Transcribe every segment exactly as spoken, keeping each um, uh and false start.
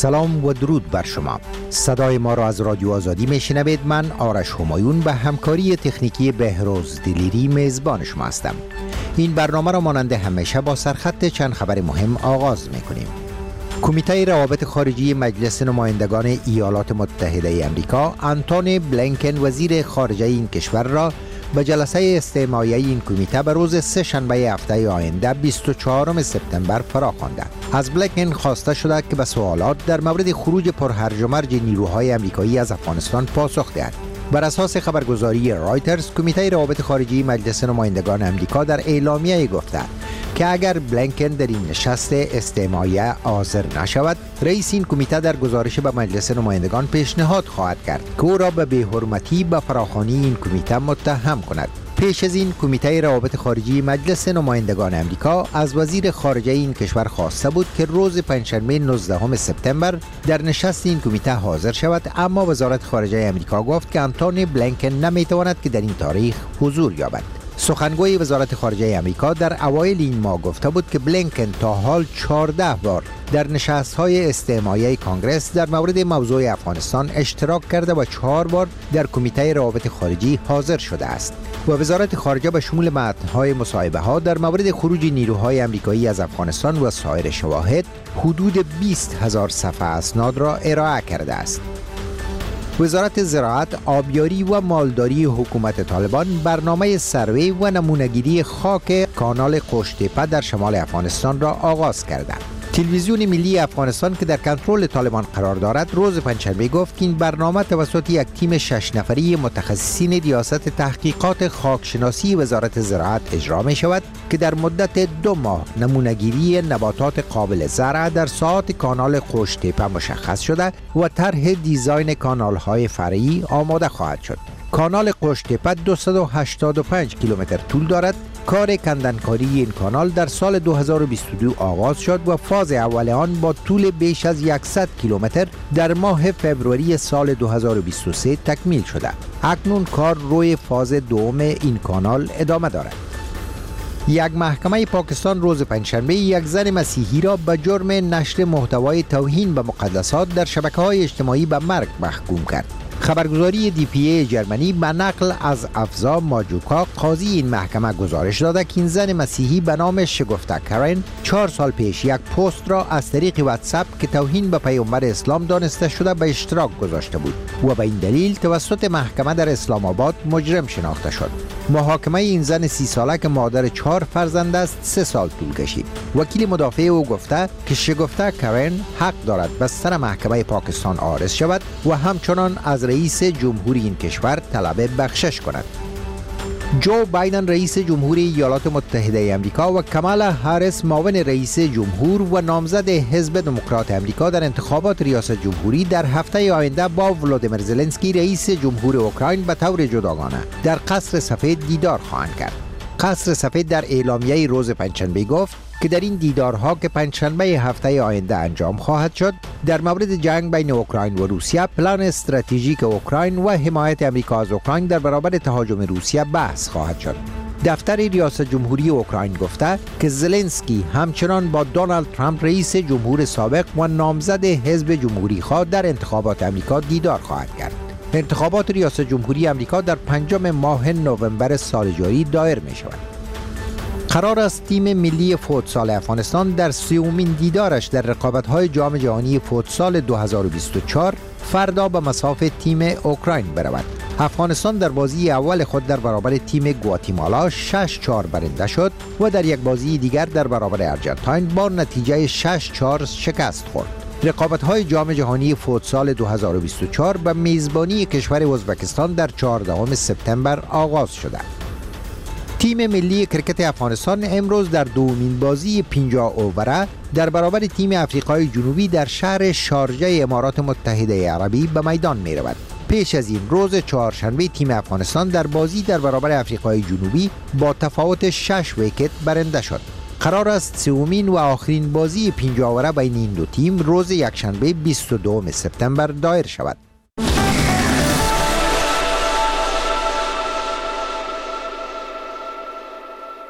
سلام و درود بر شما. صدای ما را از رادیو آزادی میشنوید. من آرش همایون به همکاری تکنیکی بهروز دلیری میزبان شما هستم. این برنامه را مانند همیشه با سرخط چند خبر مهم آغاز میکنیم. کمیته روابط خارجی مجلس نمایندگان ایالات متحده امریکا آنتونی بلینکن وزیر خارجه این کشور را به جلسه استماعی این کمیته به روز سه شنبه هفته آینده بیست و چهارم سپتامبر فراخوانده. از بلینکن خواسته شده که به سوالات در مورد خروج پرهرج و مرج نیروهای آمریکایی از افغانستان پاسخ دهد. بر اساس خبرگزاری رایترز، کمیته روابط خارجی مجلس نمایندگان آمریکا در اعلامیه گفته که اگر بلینکن در این نشست استماعی حاضر نشود، رئیس این کمیته در گزارش به مجلس نمایندگان پیشنهاد خواهد کرد که او را به بی‌حرمتی به فراخوانی این کمیته متهم کند. پیش از این، کمیته روابط خارجی مجلس نمایندگان آمریکا از وزیر خارجه این کشور خواسته بود که روز پنجشنبه نوزدهم سپتامبر در نشست این کمیته حاضر شود، اما وزارت خارجه آمریکا گفت که آنتونی بلینکن نمیتواند که در این تاریخ حضور یابد. سخنگوی وزارت خارجه آمریکا در اوایل این ماه گفته بود که بلینکن تا حال چهارده بار در نشست‌های استماعی کانگرس در مورد موضوع افغانستان اشتراک کرده و چهار بار در کمیته روابط خارجی حاضر شده است. و وزارت خارجه به شمول متن‌های مصاحبه‌ها در مورد خروج نیروهای آمریکایی از افغانستان و سایر شواهد حدود بیست هزار صفحه اسناد را ارائه کرده است. وزارت زراعت، آبیاری و مالداری حکومت طالبان برنامه سروی و نمونه‌گیری خاک کانال قوشتیپه در شمال افغانستان را آغاز کرده. تلویزیون ملی افغانستان که در کنترل طالبان قرار دارد روز پنجشنبه گفت که این برنامه توسط یک تیم شش نفری متخصصین ریاست تحقیقات خاکشناسی وزارت زراعت اجرا می شود که در مدت دو ماه نمونه‌گیری نباتات قابل زرع در ساحات کانال قوشتیپه مشخص شده و طرح دیزاین کانال‌های فرعی آماده خواهد شد. کانال قوشتیپه دویست و هشتاد و پنج کیلومتر طول دارد. کار کندنکاری این کانال در سال دو هزار و بیست و دو آغاز شد و فاز اول آن با طول بیش از صد کیلومتر در ماه فوریه سال دو هزار و بیست و سه تکمیل شده. اکنون کار روی فاز دوم این کانال ادامه دارد. یک محکمه پاکستان روز پنجشنبه یک زن مسیحی را به جرم نشر محتوای توهین به مقدسات در شبکه‌های اجتماعی به مرگ محکوم کرد. خبرگزاری دی پی ای جرمنی به نقل از افزا ماجوکا قاضی این محکمه گزارش داده که این زن مسیحی به نام شگفته کرن چهار سال پیش یک پست را از طریق واتساپ که توهین به پیامبر اسلام دانسته شده به اشتراک گذاشته بود و به این دلیل توسط محکمه در اسلام آباد مجرم شناخته شد. محاکمه این زن سی ساله که مادر چهار فرزند است سه سال طول کشید. وکیل مدافع او گفته که شگفته کرن حق دارد به سر محکمه پاکستان عارض شود و همچنان از رئیس جمهوری این کشور طلب بخشش کند. جو بایدن رئیس جمهوری ایالات متحده آمریکا و کامالا هریس معاون رئیس جمهور و نامزد حزب دموکرات آمریکا در انتخابات ریاست جمهوری در هفته آینده با ولودیمیر زلنسکی رئیس جمهور اوکراین به طور جداگانه در قصر سفید دیدار خواهند کرد. قصر سفید در اعلامیه روز پنجشنبه گفت که در این دیدارها که پنجشنبه هفته آینده انجام خواهد شد در مورد جنگ بین اوکراین و روسیه، پلان استراتژیک اوکراین و حمایت آمریکا از اوکراین در برابر تهاجم روسیه بحث خواهد شد. دفتر ریاست جمهوری اوکراین گفته که زلنسکی همچنان با دونالد ترامپ رئیس جمهور سابق و نامزد حزب جمهوری خواه در انتخابات آمریکا دیدار خواهد کرد. انتخابات ریاست جمهوری آمریکا در پنجم ماه نوامبر سال جاری دایر می شود. قرار است تیم ملی فوتسال افغانستان در سومین دیدارش در رقابت‌های جام جهانی فوتسال دو هزار و بیست و چهار فردا به مصاف تیم اوکراین برود. افغانستان در بازی اول خود در برابر تیم گواتیمالا شش چهار برنده شد و در یک بازی دیگر در برابر ارجنتاین با نتیجه شش چهار شکست خورد. رقابت‌های جام جهانی فوتسال دو هزار و بیست و چهار به میزبانی کشور ازبکستان در چهاردهم سپتامبر آغاز شده. تیم ملی کرکت افغانستان امروز در دومین بازی پنجاه اووره در برابر تیم افریقای جنوبی در شهر شارجه امارات متحده عربی به میدان می رود. پیش از این روز چهارشنبه تیم افغانستان در بازی در برابر افریقای جنوبی با تفاوت شش ویکت برنده شد. قرار است سومین و آخرین بازی پنجاه اووره بین این دو تیم روز یکشنبه بیست و دوم سپتامبر دایر شود.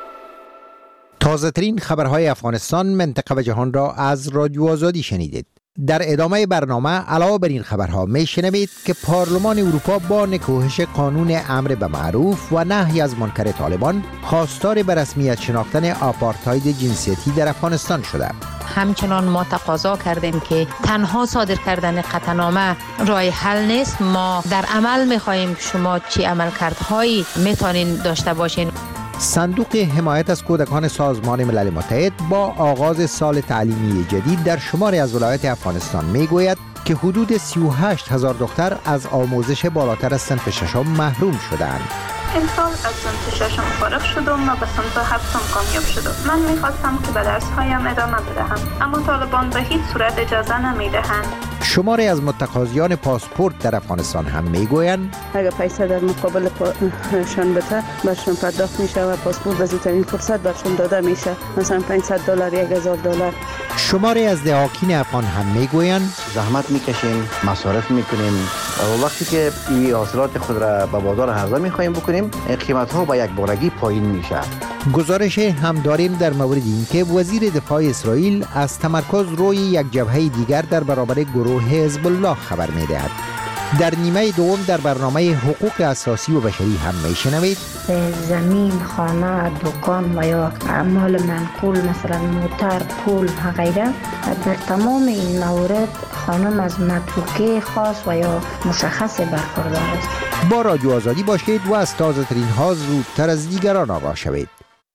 تازه ترین خبرهای افغانستان، منطقه و جهان را از رادیو آزادی شنیدید. در ادامه برنامه علاوه بر این خبرها میشنوید که پارلمان اروپا با نکوهش قانون امر به معروف و نهی از منکر طالبان خواستار به رسمیت شناختن آپارتاید جنسیتی در افغانستان شده. همچنان ما تقاضا کردیم که تنها صادر کردن قطعنامه راه حل نیست. ما در عمل می‌خواهیم که شما چی عملکردهایی میتونین داشته باشین. صندوق حمایت از کودکان سازمان ملل متحد با آغاز سال تعلیمی جدید در شماری از ولایات افغانستان میگوید که حدود سی و هشت هزار دختر از آموزش بالاتر از صنف ششم محروم شدند. امسال از صنف ششم فارغ شدم و به صنف هفتم کامیاب شدم. من میخواستم که به درسهایم ادامه بدهم، اما طالبان به هیچ صورت اجازه نمیدهند. شماری از متقاضیان پاسپورت در افغانستان هم میگویند اگر پیسه در مقابل شان بده برشان پرداخت میشه و پاسپورت به زودترین فرصت برشان داده میشه، مثلا پانصد دلار یک هزار دلار. شماری از دهاکین افغان هم میگویند زحمت میکشیم، مصارف میکنیم و وقتی که این حاصلات خود را به بازار عرضه میخوایم بکنیم قیمت ها با یک بارگی پایین میشه. گزارش هم داریم در مورد این که وزیر دفاع اسرائیل از تمرکز روی یک جبهه دیگر در برابر گروه حزب الله خبر میدهد. در نیمه دوم در برنامه حقوق اساسی و بشری هم میشنوید زمین، خانه، دکان و یا اعمال منقول مثلا موتر، پول و غیره، در تمام این موارد خانم از متروکه خاص و یا مشخص برخوردار است. با رادیو آزادی باشید و از تازه ترین ها زودتر از دیگران آگاه شوید.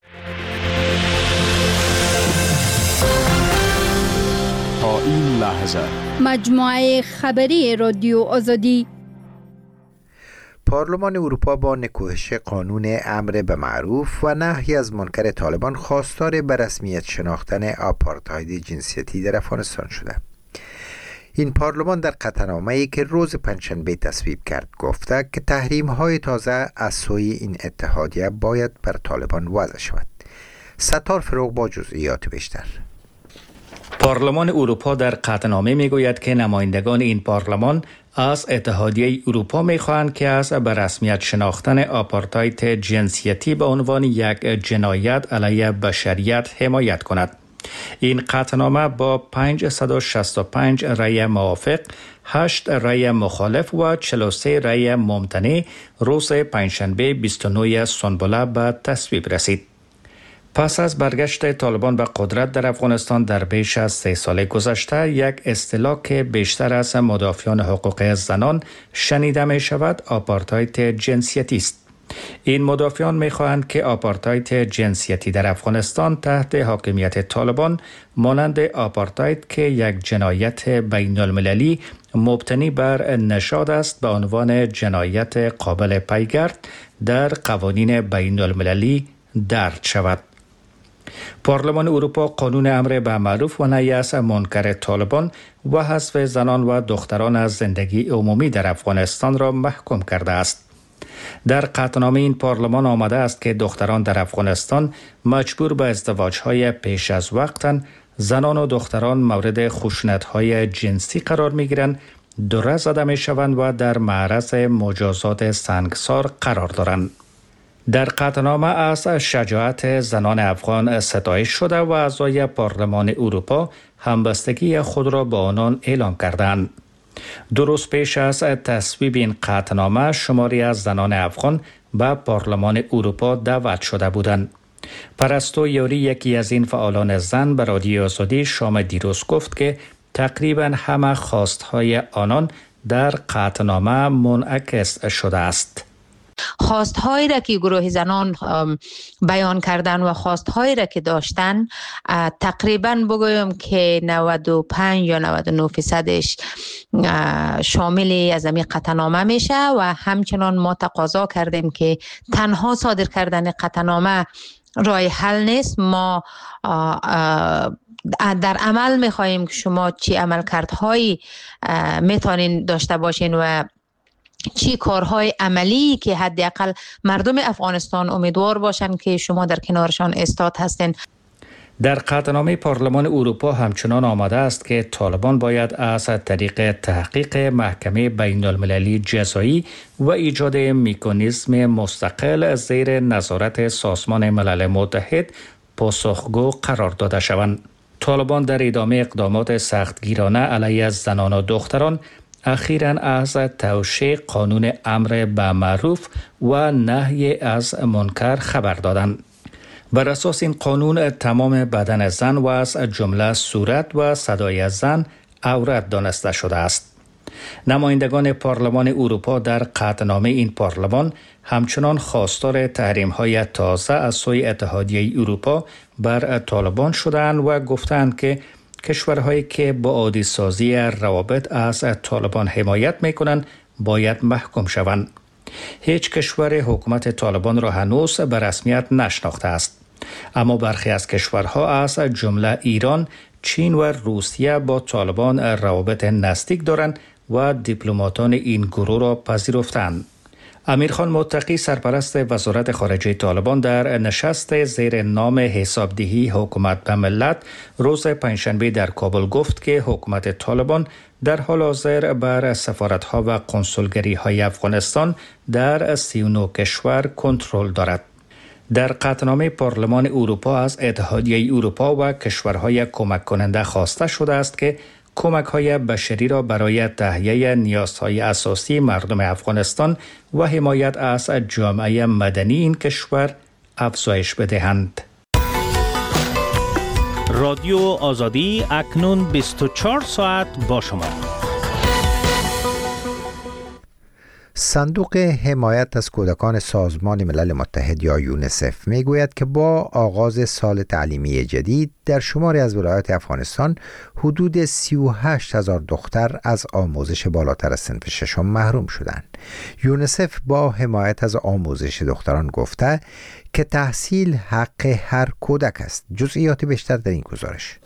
تا این لحظه مجموعه خبری رادیو آزادی. پارلمان اروپا با نکوهش قانون امر به معروف و نهی از منکر طالبان خواستار به رسمیت شناختن آپارتاید جنسیتی در افغانستان شده. این پارلمان در قطعنامه‌ای که روز پنجشنبه تصویب کرد گفته که تحریم‌های تازه از سوی این اتحادیه باید بر طالبان وضع شود. ستار فروغ با جزئیات بیشتر. پارلمان اروپا در قطعنامه میگوید که نمایندگان این پارلمان از اتحادیه اروپا میخواهند که از به رسمیت شناختن آپارتاید جنسیتی به عنوان یک جنایت علیه بشریت حمایت کند. این قطعنامه با پانصد و شصت و پنج رأی موافق، هشت رأی مخالف و چهل و سه رأی ممتنع روز پنجشنبه بیست و نه سنبله به تصویب رسید. پس از برگشت طالبان به قدرت در افغانستان در بیش از سه سال گذشته، یک اصطلاح که بیشتر از مدافعان حقوق زنان شنیده می شود آپارتاید جنسیتی است. این مدافعان می خواهند که آپارتاید جنسیتی در افغانستان تحت حاکمیت طالبان مانند آپارتاید که یک جنایت بین المللی مبتنی بر نژاد است به عنوان جنایت قابل پیگرد در قوانین بین المللی درج شود. پارلمان اروپا قانون امر به معروف و نهی از منکر طالبان و حذف زنان و دختران از زندگی عمومی در افغانستان را محکوم کرده است. در قطعنامه این پارلمان آمده است که دختران در افغانستان مجبور به ازدواج‌های پیش از وقتند، زنان و دختران مورد خشونت‌های جنسی قرار می‌گیرند، دره زده می‌شوند و در معرض مجازات سنگسار قرار دارند. در قطعنامه از شجاعت زنان افغان ستایش شده و اعضای پارلمان اروپا همبستگی خود را با آنان اعلام کردند. دو روز پیش از تصویب این قطعنامه شماری از زنان افغان به پارلمان اروپا دعوت شده بودند. پرستو یوری یکی از این فعالان زن به رادیو آزادی شام دیروز گفت که تقریبا همه خواستهای آنان در قطعنامه منعکس شده است. خواستهایی را که گروه زنان بیان کردن و خواستهایی را که داشتن تقریبا بگویم که نود و پنج یا نود و نه فیصدش شامل از این قطعنامه میشه و همچنان ما تقاضا کردیم که تنها صادر کردن قطعنامه راه حل نیست. ما در عمل میخواهیم که شما چی عملکردهایی میتونین داشته باشین و چی کارهای عملی که حداقل مردم افغانستان امیدوار باشند که شما در کنارشان استاد هستین. در قطعنامه پارلمان اروپا همچنان آمده است که طالبان باید از طریق تحقیق محکمه بین المللی جزایی و ایجاد مکانیزم مستقل زیر نظارت سازمان ملل متحد پاسخگو قرار داده شوند. طالبان در ادامه اقدامات سختگیرانه علیه زنان و دختران اخیراً از توشیح قانون امر به معروف و نهی از منکر خبر دادند. بر اساس این قانون تمام بدن زن و از جمله صورت و صدای زن عورت دانسته شده است. نمایندگان پارلمان اروپا در قطعنامه این پارلمان همچنان خواستار تحریم‌های تازه از سوی اتحادیه اروپا بر طالبان شدند و گفتند که کشورهایی که با عادی سازی روابط از طالبان حمایت می‌کنند باید محکوم شوند. هیچ کشور حکومت طالبان را هنوز به رسمیت نشناخته است، اما برخی از کشورها از جمله ایران، چین و روسیه با طالبان روابط نزدیک دارند و دیپلماتان این گروه را پذیرفتند. امیرخان متقی سرپرست وزارت خارجه طالبان در نشست زیر نام حسابدهی حکومت به ملت روز پنجشنبه در کابل گفت که حکومت طالبان در حال حاضر بر سفارت‌ها و کنسولگری‌های افغانستان در سی و نه کشور کنترل دارد. در قطعنامه پارلمان اروپا از اتحادیه اروپا و کشورهای کمک کننده خواسته شده است که کمک‌های بشری را برای تهیه نیازهای اساسی مردم افغانستان و حمایت از جامعه مدنی این کشور افزایش بدهند. رادیو آزادی اکنون بیست و چهار ساعت با شما. صندوق حمایت از کودکان سازمان ملل متحد یا یونیسف میگوید که با آغاز سال تعلیمی جدید در شماری از ولایات افغانستان حدود سی و هشت هزار دختر از آموزش بالاتر از صنف ششم محروم شدند. یونیسف با حمایت از آموزش دختران گفته که تحصیل حق هر کودک است. جزئیات بیشتر در این گزارش.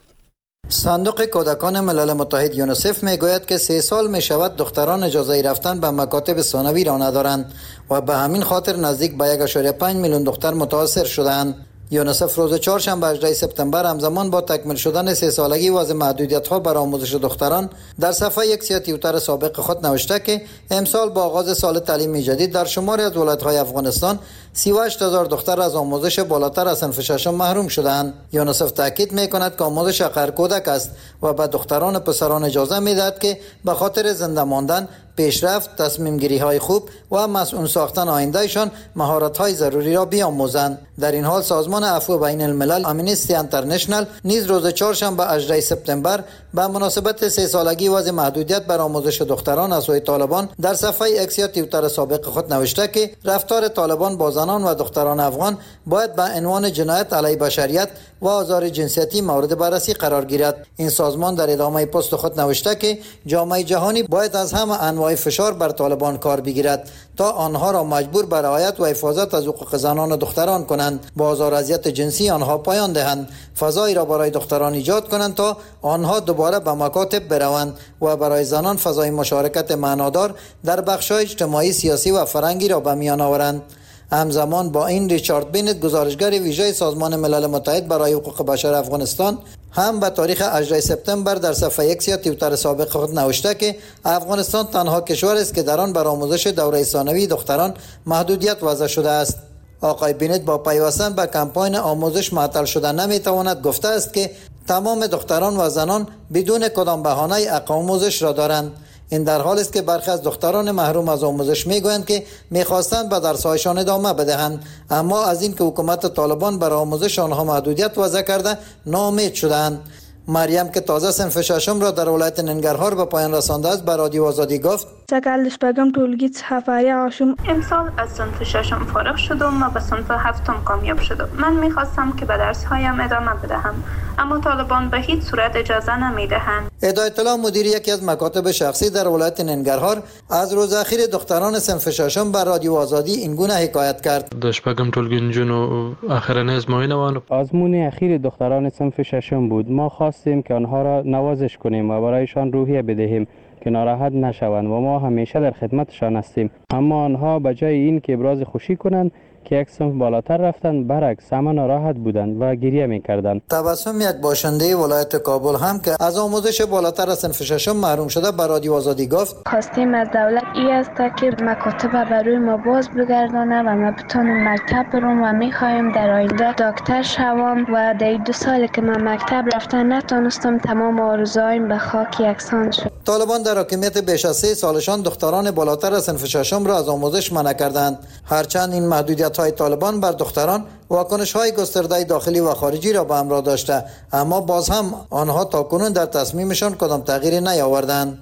صندوق کودکان ملل متحد یونیسف میگوید که سه سال می شود دختران اجازه رفتن به مکاتب ثانوی را ندارند و به همین خاطر نزدیک به یک و پنج میلیون دختر متاثر شدند. یونیسف روز چهارشنبه هجدهم سپتامبر همزمان با تکمیل شدن سه سالگی وضع محدودیت‌ها بر آموزش دختران در صفحه یک سی توییتر سابق خود نوشته که امسال با آغاز سال تعلیمی جدید در شماری از ولایت‌های افغانستان سی و هشت هزار دختر از آموزش بالاتر از صنف ششم محروم شدند. یونیسف تاکید می‌کند که آموزش هر کودک است و به دختران و پسران اجازه می‌دهد که به خاطر زنده ماندن، پیشرفت، تصمیم گیری های خوب و مسئول ساختن آیندهشان مهارت های ضروری را بیاموزند. در این حال سازمان عفو بین الملل آمنیستی اینترنشنال نیز روز چهارشنبه هجدهم سپتامبر به مناسبت سه سالگی وضع محدودیت بر آموزش دختران از سوی طالبان در صفحه ایکس یا توییتر سابق خود نوشته که رفتار طالبان با زنان و دختران افغان باید به عنوان جنایت علیه بشریت و آزار جنسیتی مورد بررسی قرار گیرد. این سازمان در ادامه پست خود نوشته که جامعه جهانی باید از همه انواع فشار بر طالبان کار بگیرد تا آنها را مجبور به رعایت و حفاظت از حقوق زنان و دختران کنند، با آزار اذیت جنسی آنها پایان دهند، فضایی را برای دختران ایجاد کنند تا آنها دوباره به مکاتب بروند و برای زنان فضای مشارکت معنادار در بخش‌های اجتماعی، سیاسی و فرهنگی را به میان آورند. همزمان با این ریچارد بینت، گزارشگر ویژه سازمان ملل متحد برای حقوق بشر افغانستان، هم به تاریخ هجدهم سپتامبر در صفحه ایکس یا توییتر سابق خود نوشته که افغانستان تنها کشور است که در آن بر آموزش دوره ثانوی دختران محدودیت وضع شده است. آقای بینت با پیوستن به کمپاین آموزش معطل شدن نمیتواند گفته است که تمام دختران و زنان بدون کدام بهانه‌ای حق آموزش را دارند. این در حالی است که برخی از دختران محروم از آموزش میگویند که میخواستند به درس‌هایشان ادامه بدهند، اما از این که حکومت طالبان بر آموزش آنها محدودیت وضع کرده ناامید شدند. مریم که تازه صنف ششم را در ولایت ننگرهار به پایان رسانده است به رادیو آزادی گفت: امسال از صنف ششم فارغ شدم و به صنف هفتم کامیاب شدم. من میخواستم که به درس‌هایم ادامه بدهم، اما طالبان به هیچ صورت اجازه نمیدهند. هدایت الله مدیر یکی از مکاتب شخصی در ولایت ننگرهار از روز اخیر دختران صنف ششم بر رادیو آزادی این گونه حکایت کرد: دشپگم ټولګنجونو اخرنه ازموینه وانه آزمون اخیر دختران صنف ششم بود. ما خواستیم که آنها را نوازش کنیم و برایشان روحیه بدهیم که ناراحت نشوند و ما همیشه در خدمتشان هستیم، اما آنها به جای این که ابراز خوشی کنند که یک صنف بالاتر رفتند برعکس همه ناراحت بودند و گریه می‌کردند. تبسم یک باشنده ولایت کابل هم که از آموزش بالاتر از صنف ششم محروم شده به رادیو آزادی گفت خواستیم از دولت ای است که مکاتب برای ما باز بگردانه و ما بتونیم مکتب برم و می‌خوایم در آینده دکتر شوم و در دو سالی که من مکتب رفتن نتونستم تمام آرزوهایم به خاک یکسان شد. طالبان در حاکمیت بیش از سه سالشان دختران بالاتر از صنف ششم را از آموزش منع کردند. هرچند این محدودیت‌های طالبان بر دختران واکنش‌های گسترده داخلی و خارجی را به همراه داشته، اما باز هم آنها تاکنون در تصمیمشان کدام تغییری نیاوردند.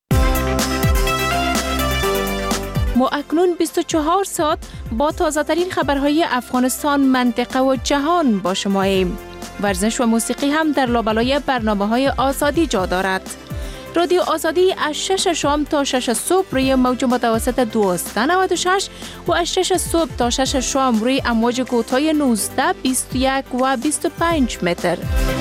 ما اکنون بیست و چهار ساعت با تازه‌ترین خبرهای افغانستان، منطقه و جهان با شماییم. ورزش و موسیقی هم در لابلای برنامه‌های آزادی جا دارد. رادیو آزادی از شش شام تا شش صبح روی موج متوسط دویست و نود و شش و از شش صبح تا شش شام روی امواج کوتاه نوزده، بیست و یک و بیست و پنج متر.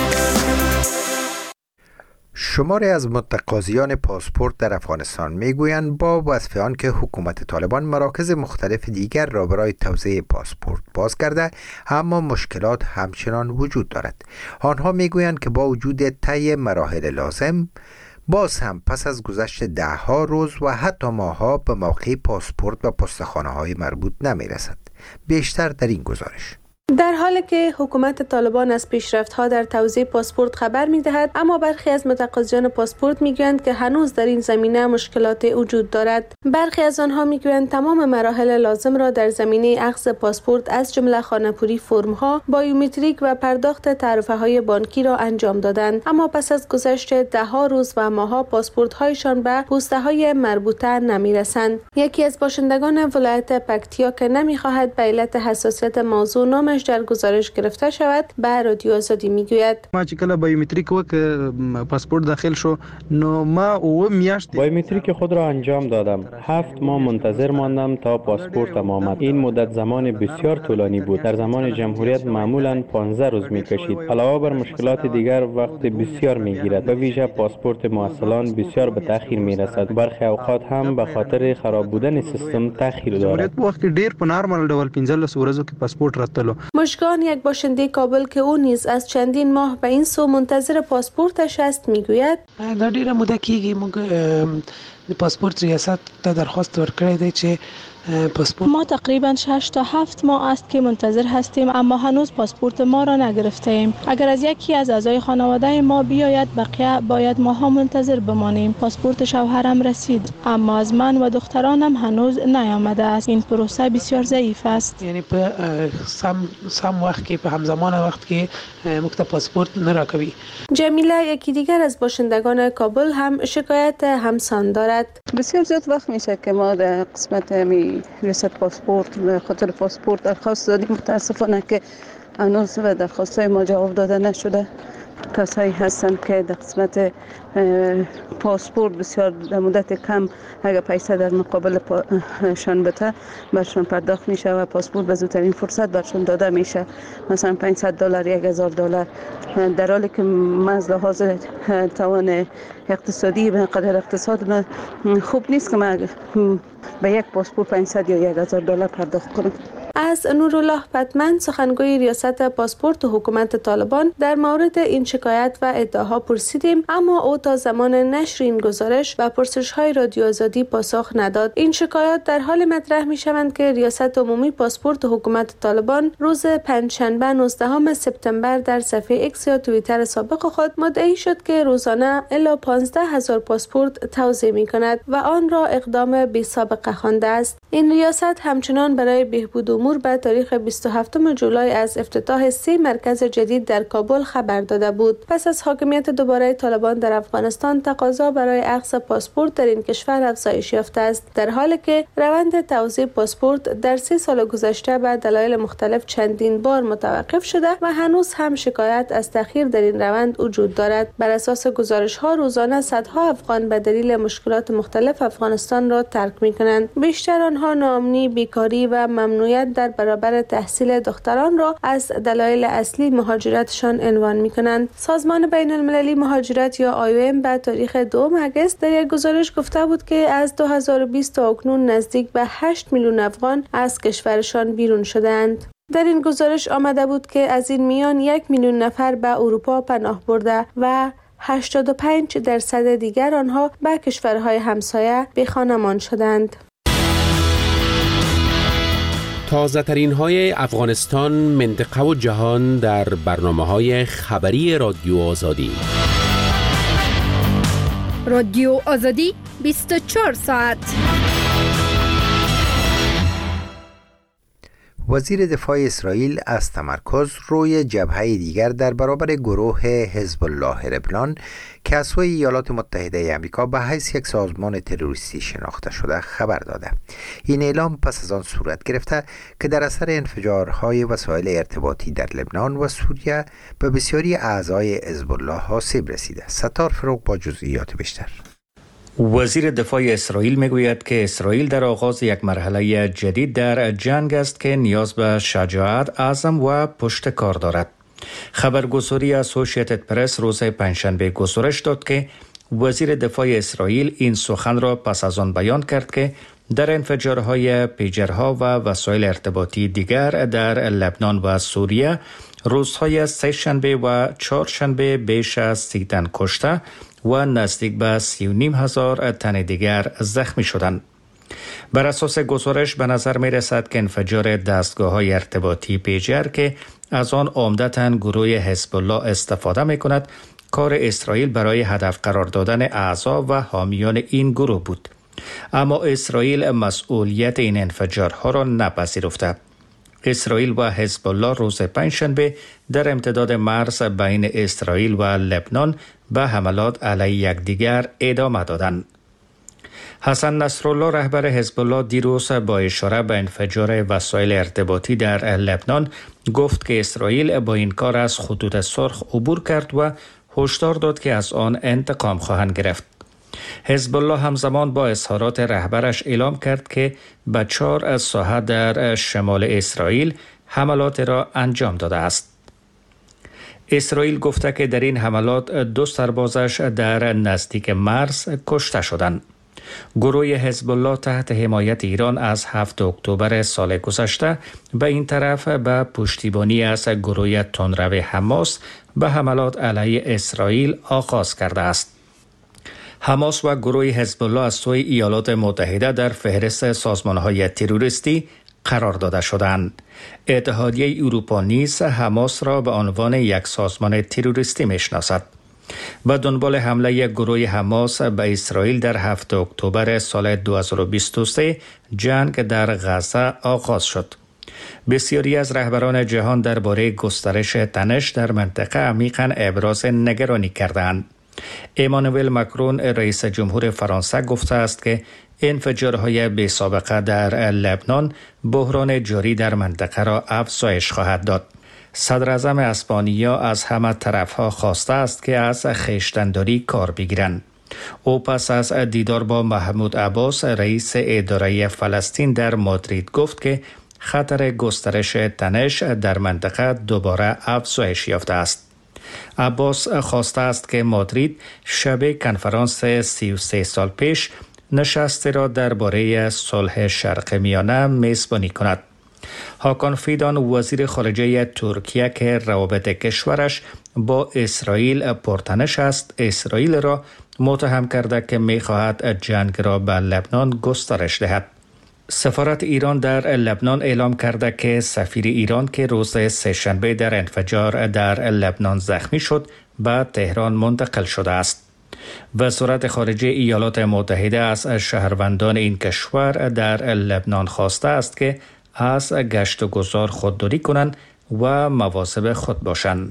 شماری از متقاضیان پاسپورت در افغانستان میگویند با وصف آن که حکومت طالبان مراکز مختلف دیگر را برای توزیع پاسپورت باز کرده، اما مشکلات همچنان وجود دارد. آنها میگویند که با وجود طی مراحل لازم باز هم پس از گذشت ده ها روز و حتی ماه‌ها به موقع پاسپورت و پستخانه‌های مربوط نمی‌رسد. بیشتر در این گزارش. در حالی که حکومت طالبان از پیشرفت‌ها در توزیع پاسپورت خبر می‌دهد، اما برخی از متقاضیان پاسپورت می‌گویند که هنوز در این زمینه مشکلات وجود دارد. برخی از آنها می‌گویند تمام مراحل لازم را در زمینه اخذ پاسپورت از جمله خانه‌پوری فرم‌ها، بایومتریک و پرداخت تعرفه‌های بانکی را انجام دادند، اما پس از گذشت ده‌ها روز و ماه‌ها پاسپورت‌هایشان به پسته‌های مربوطه نمی‌رسند. یکی از باشندگان ولایت پکتیا که نمی‌خواهد به علت حساسیت موضوع نام در گزارش گرفته شود به رادیو آزادی میگوید ما چې کله بایومتریک وک پاسپورت داخل شو نو ما او میاشت بایومتریک خود را انجام دادم. هفت ماه منتظر ماندم تا پاسپورتم آمد. این مدت زمان بسیار طولانی بود. در زمان جمهوریت معمولا پانزده روز میکشید. علاوه بر مشکلات دیگر وقت بسیار میگیرد. به ویژه پاسپورت معسلان بسیار به تاخیر میرسد. برخی اوقات هم به خاطر خراب بودن سیستم تاخیر دارد. وقت ډیر په نارمل ډول پنځلس ورځو کې پاسپورت راتلو. مشکان، یک باشنده کابل که او نیز از چندین ماه به این سو منتظر پاسپورتش است میگوید دا ډیره موده کېږي موږ د پاسپورت ریاست ته درخواست ورکړی دی چې پاسپورت ما تقریبا شش تا هفت ماه است که منتظر هستیم، اما هنوز پاسپورت ما را نگرفتیم. اگر از یکی از اعضای خانواده ما بیاید بقیه باید ماها منتظر بمانیم. پاسپورت شوهرم رسید، اما از من و دخترانم هنوز نیامده است. این پروسه بسیار ضعیف است. یعنی په سم سم وخت کې په همزمان وخت کې موږ ته پاسپورت نه راکوي. جمیله، یکی دیگر از باشندگان کابل، هم شکایت همسان دارد. بسیار زیاد وقت میشه که ما در قسمت می ریاست پاسپورت به خاطر پاسپورت درخواست دادیم. متاسفانه که هنوز به درخواست‌های ما جواب داده نشده. کسایی هستند که در قسمت پاسپورت بسیار در مدت کم اگر پیسه در مقابل شان بده برشان پرداخت میشه و پاسپورت به زودترین فرصت برشان داده میشه، مثلا پانصد دلار، یک هزار دلار، در حالی که از لحاظ توان اقتصادی به قدر اقتصاد خوب نیست که ما به یک پاسپورت پانصد یا یک هزار دلار پرداخت کنم. از نورالله پتمن، سخنگوی ریاست پاسپورت حکومت طالبان، در مورد این شکایت و ادعاها پرسیدیم، اما او تا زمان نشر این گزارش و پرسش‌های رادیو آزادی پاسخ نداد. این شکایات در حال مطرح می‌شوند که ریاست عمومی پاسپورت حکومت طالبان روز پنجشنبه نوزدهم سپتامبر در صفحه ایکس یا توییتر سابق خود مدعی شد که روزانه الی پانزده هزار پاسپورت توزیع می‌کند و آن را اقدام بی‌سابقه خوانده است. این ریاست همچنان برای بهبود امور به تاریخ بیست و هفتم جولای از افتتاح سه مرکز جدید در کابل خبر داده بود. پس از حاکمیت دوباره طالبان در افغانستان، تقاضا برای اخذ پاسپورت در این کشور افزایش یافته است، در حالی که روند توزیع پاسپورت در سه سال گذشته به دلایل مختلف چندین بار متوقف شده و هنوز هم شکایت از تأخیر در این روند وجود دارد. بر اساس گزارش‌ها روزانه صدها افغان به دلیل مشکلات مختلف افغانستان را ترک می‌کنند. بیشتر آنها ناامنی، بیکاری و ممنوعیت در برابر تحصیل دختران را از دلایل اصلی مهاجرتشان عنوان می‌کنند. سازمان بین المللی مهاجرت یا آی او ام به تاریخ دوم اگست در یک گزارش گفته بود که از دو هزار و بیست تا اکنون نزدیک به هشت میلیون افغان از کشورشان بیرون شدند. در این گزارش آمده بود که از این میان یک میلیون نفر به اروپا پناه برده و هشتاد و پنج درصد دیگر آنها به کشورهای همسایه به خانمان شدند. تازه ترین های افغانستان، منطقه و جهان در برنامه های خبری رادیو آزادی. رادیو آزادی بیست و چهار ساعت. وزیر دفاع اسرائیل از تمرکز روی جبهه دیگر در برابر گروه حزب الله لبنان که از سوی ایالات متحده آمریکا به حیث یک سازمان تروریستی شناخته شده خبر داده. این اعلام پس از آن صورت گرفته که در اثر انفجارهای وسایل ارتباطی در لبنان و سوریه به بسیاری اعضای حزب الله آسیب رسیده. ستار فروغ با جزئیات بیشتر. وزیر دفاع اسرائیل میگوید که اسرائیل در آغاز یک مرحله جدید در جنگ است که نیاز به شجاعت، عزم و پشت کار دارد. خبرگزاری اسوسییتد پرس روز پنجشنبه گزارش داد که وزیر دفاع اسرائیل این سخن را پس از آن بیان کرد که در انفجارهای پیجرها و وسایل ارتباطی دیگر در لبنان و سوریه روزهای سه شنبه و چهار شنبه بیش از سی تن کشته و نزدیک به سی و نیم هزار تن دیگر زخمی شدند. بر اساس گزارش به نظر می رسد که انفجار دستگاه های ارتباطی پیجر که از آن عمدتاً گروه حزب الله استفاده می کند کار اسرائیل برای هدف قرار دادن اعضا و حامیان این گروه بود. اما اسرائیل مسئولیت این انفجارها را نپذیرفته. اسرائیل و حزب الله روز پنجشنبه در امتداد مرز بین اسرائیل و لبنان به حملات علیه یکدیگر ادامه دادند. حسن نصرالله رهبر حزب الله دیروز با اشاره به انفجار وسایل ارتباطی در لبنان گفت که اسرائیل با این کار از خطوط سرخ عبور کرد و هشدار داد که از آن انتقام خواهند گرفت. حزب الله همزمان با اظهارات رهبرش اعلام کرد که به چهار ساحه در شمال اسرائیل حملات را انجام داده است. اسرائیل گفته که در این حملات دو سربازش در نزدیک مرز کشته شدند. گروه حزب الله تحت حمایت ایران از هفتم اکتبر سال گذشته به این طرف به پشتیبانی از گروه تندرو حماس به حملات علیه اسرائیل آغاز کرده است. حماس و گروه حزب الله از سوی ایالات متحده در فهرست سازمان‌های تروریستی قرار داده شدند. اتحادیه اروپا نیز حماس را به عنوان یک سازمان تروریستی میشناسد. به دنبال حمله گروه حماس به اسرائیل در هفتم اکتبر سال دو هزار و بیست و سه جنگ در غزه آغاز شد. بسیاری از رهبران جهان درباره گسترش تنش در منطقه عمیقاً ابراز نگرانی کردند. امانوئل ماکرون رئیس جمهور فرانسه گفته است که انفجارهای بی سابقه در لبنان بحران جاری در منطقه را افزایش خواهد داد. صدر اعظم اسپانیا از همه طرفها خواسته است که از خویشتن‌داری کار بگیرند. او پس از دیدار با محمود عباس رئیس اداره فلسطین در مادرید گفت که خطر گسترش تنش در منطقه دوباره افزایش یافته است. عباس خواسته است که مادرید شب کنفرانس سی و سه سال پیش نشستی را درباره صلح شرق میانه میزبانی کند. هاکان فیدان وزیر خارجه ترکیه که روابط کشورش با اسرائیل پرتنش است، اسرائیل را متهم کرده که می‌خواهد جنگ را به لبنان گسترش دهد. سفارت ایران در لبنان اعلام کرده که سفیر ایران که روز سه‌شنبه در انفجار در لبنان زخمی شد به تهران منتقل شده است. وزارت خارجه ایالات متحده از شهروندان این کشور در لبنان خواسته است که از گشت و گذار خودداری کنند و مواظب خود باشند.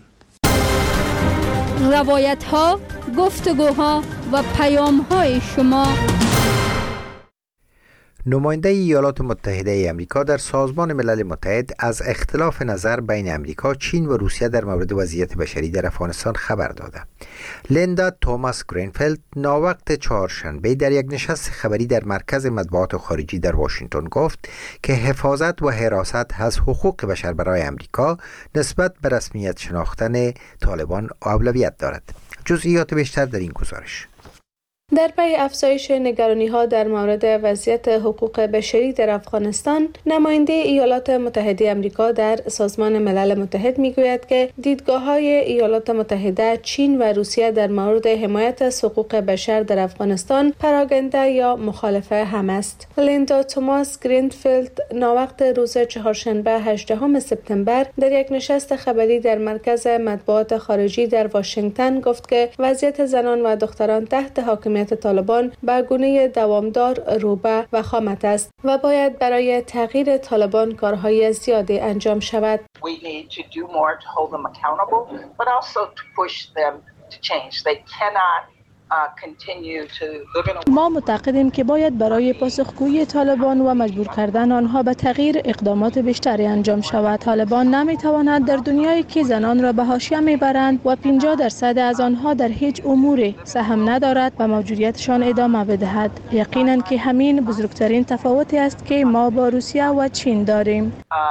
روایت ها، گفتگوها و پیام های شما. نماینده ایالات متحده ای آمریکا در سازمان ملل متحد از اختلاف نظر بین آمریکا، چین و روسیه در مورد وضعیت بشری در افغانستان خبر داده. لیندا توماس گرینفیلد ناوقت چهارشنبه در یک نشست خبری در مرکز مطبوعات خارجی در واشنگتن گفت که حفاظت و حراست از حقوق بشر برای آمریکا نسبت به رسمیت شناختن طالبان اولویت دارد. جزئیات بیشتر در این گزارش. در پی افزایش نگرانی‌ها در مورد وضعیت حقوق بشری در افغانستان، نماینده ایالات متحده آمریکا در سازمان ملل متحد می‌گوید که دیدگاه‌های ایالات متحده، چین و روسیه در مورد حمایت از حقوق بشر در افغانستان پراکنده یا مخالفه هم است. لیندا توماس گرینفیلد ناوقت روز چهارشنبه هجدهم سپتامبر در یک نشست خبری در مرکز مطبوعات خارجی در واشنگتن گفت که وضعیت زنان و دختران تحت حاکمیت طالبان به گونه دوامدار روبه و خامت است و باید برای تغییر طالبان کارهای زیادی انجام شود. ما معتقدیم که باید برای پاسخگویی طالبان و مجبور کردن آنها به تغییر اقدامات بیشتری انجام شود. طالبان نمیتواند در دنیایی که زنان را به حاشیه میبرند و پنجاه درصد از آنها در هیچ اموری سهم ندارد و موجودیتشان ادامه بدهد. یقینا که همین بزرگترین تفاوتی است که ما با روسیه و چین داریم.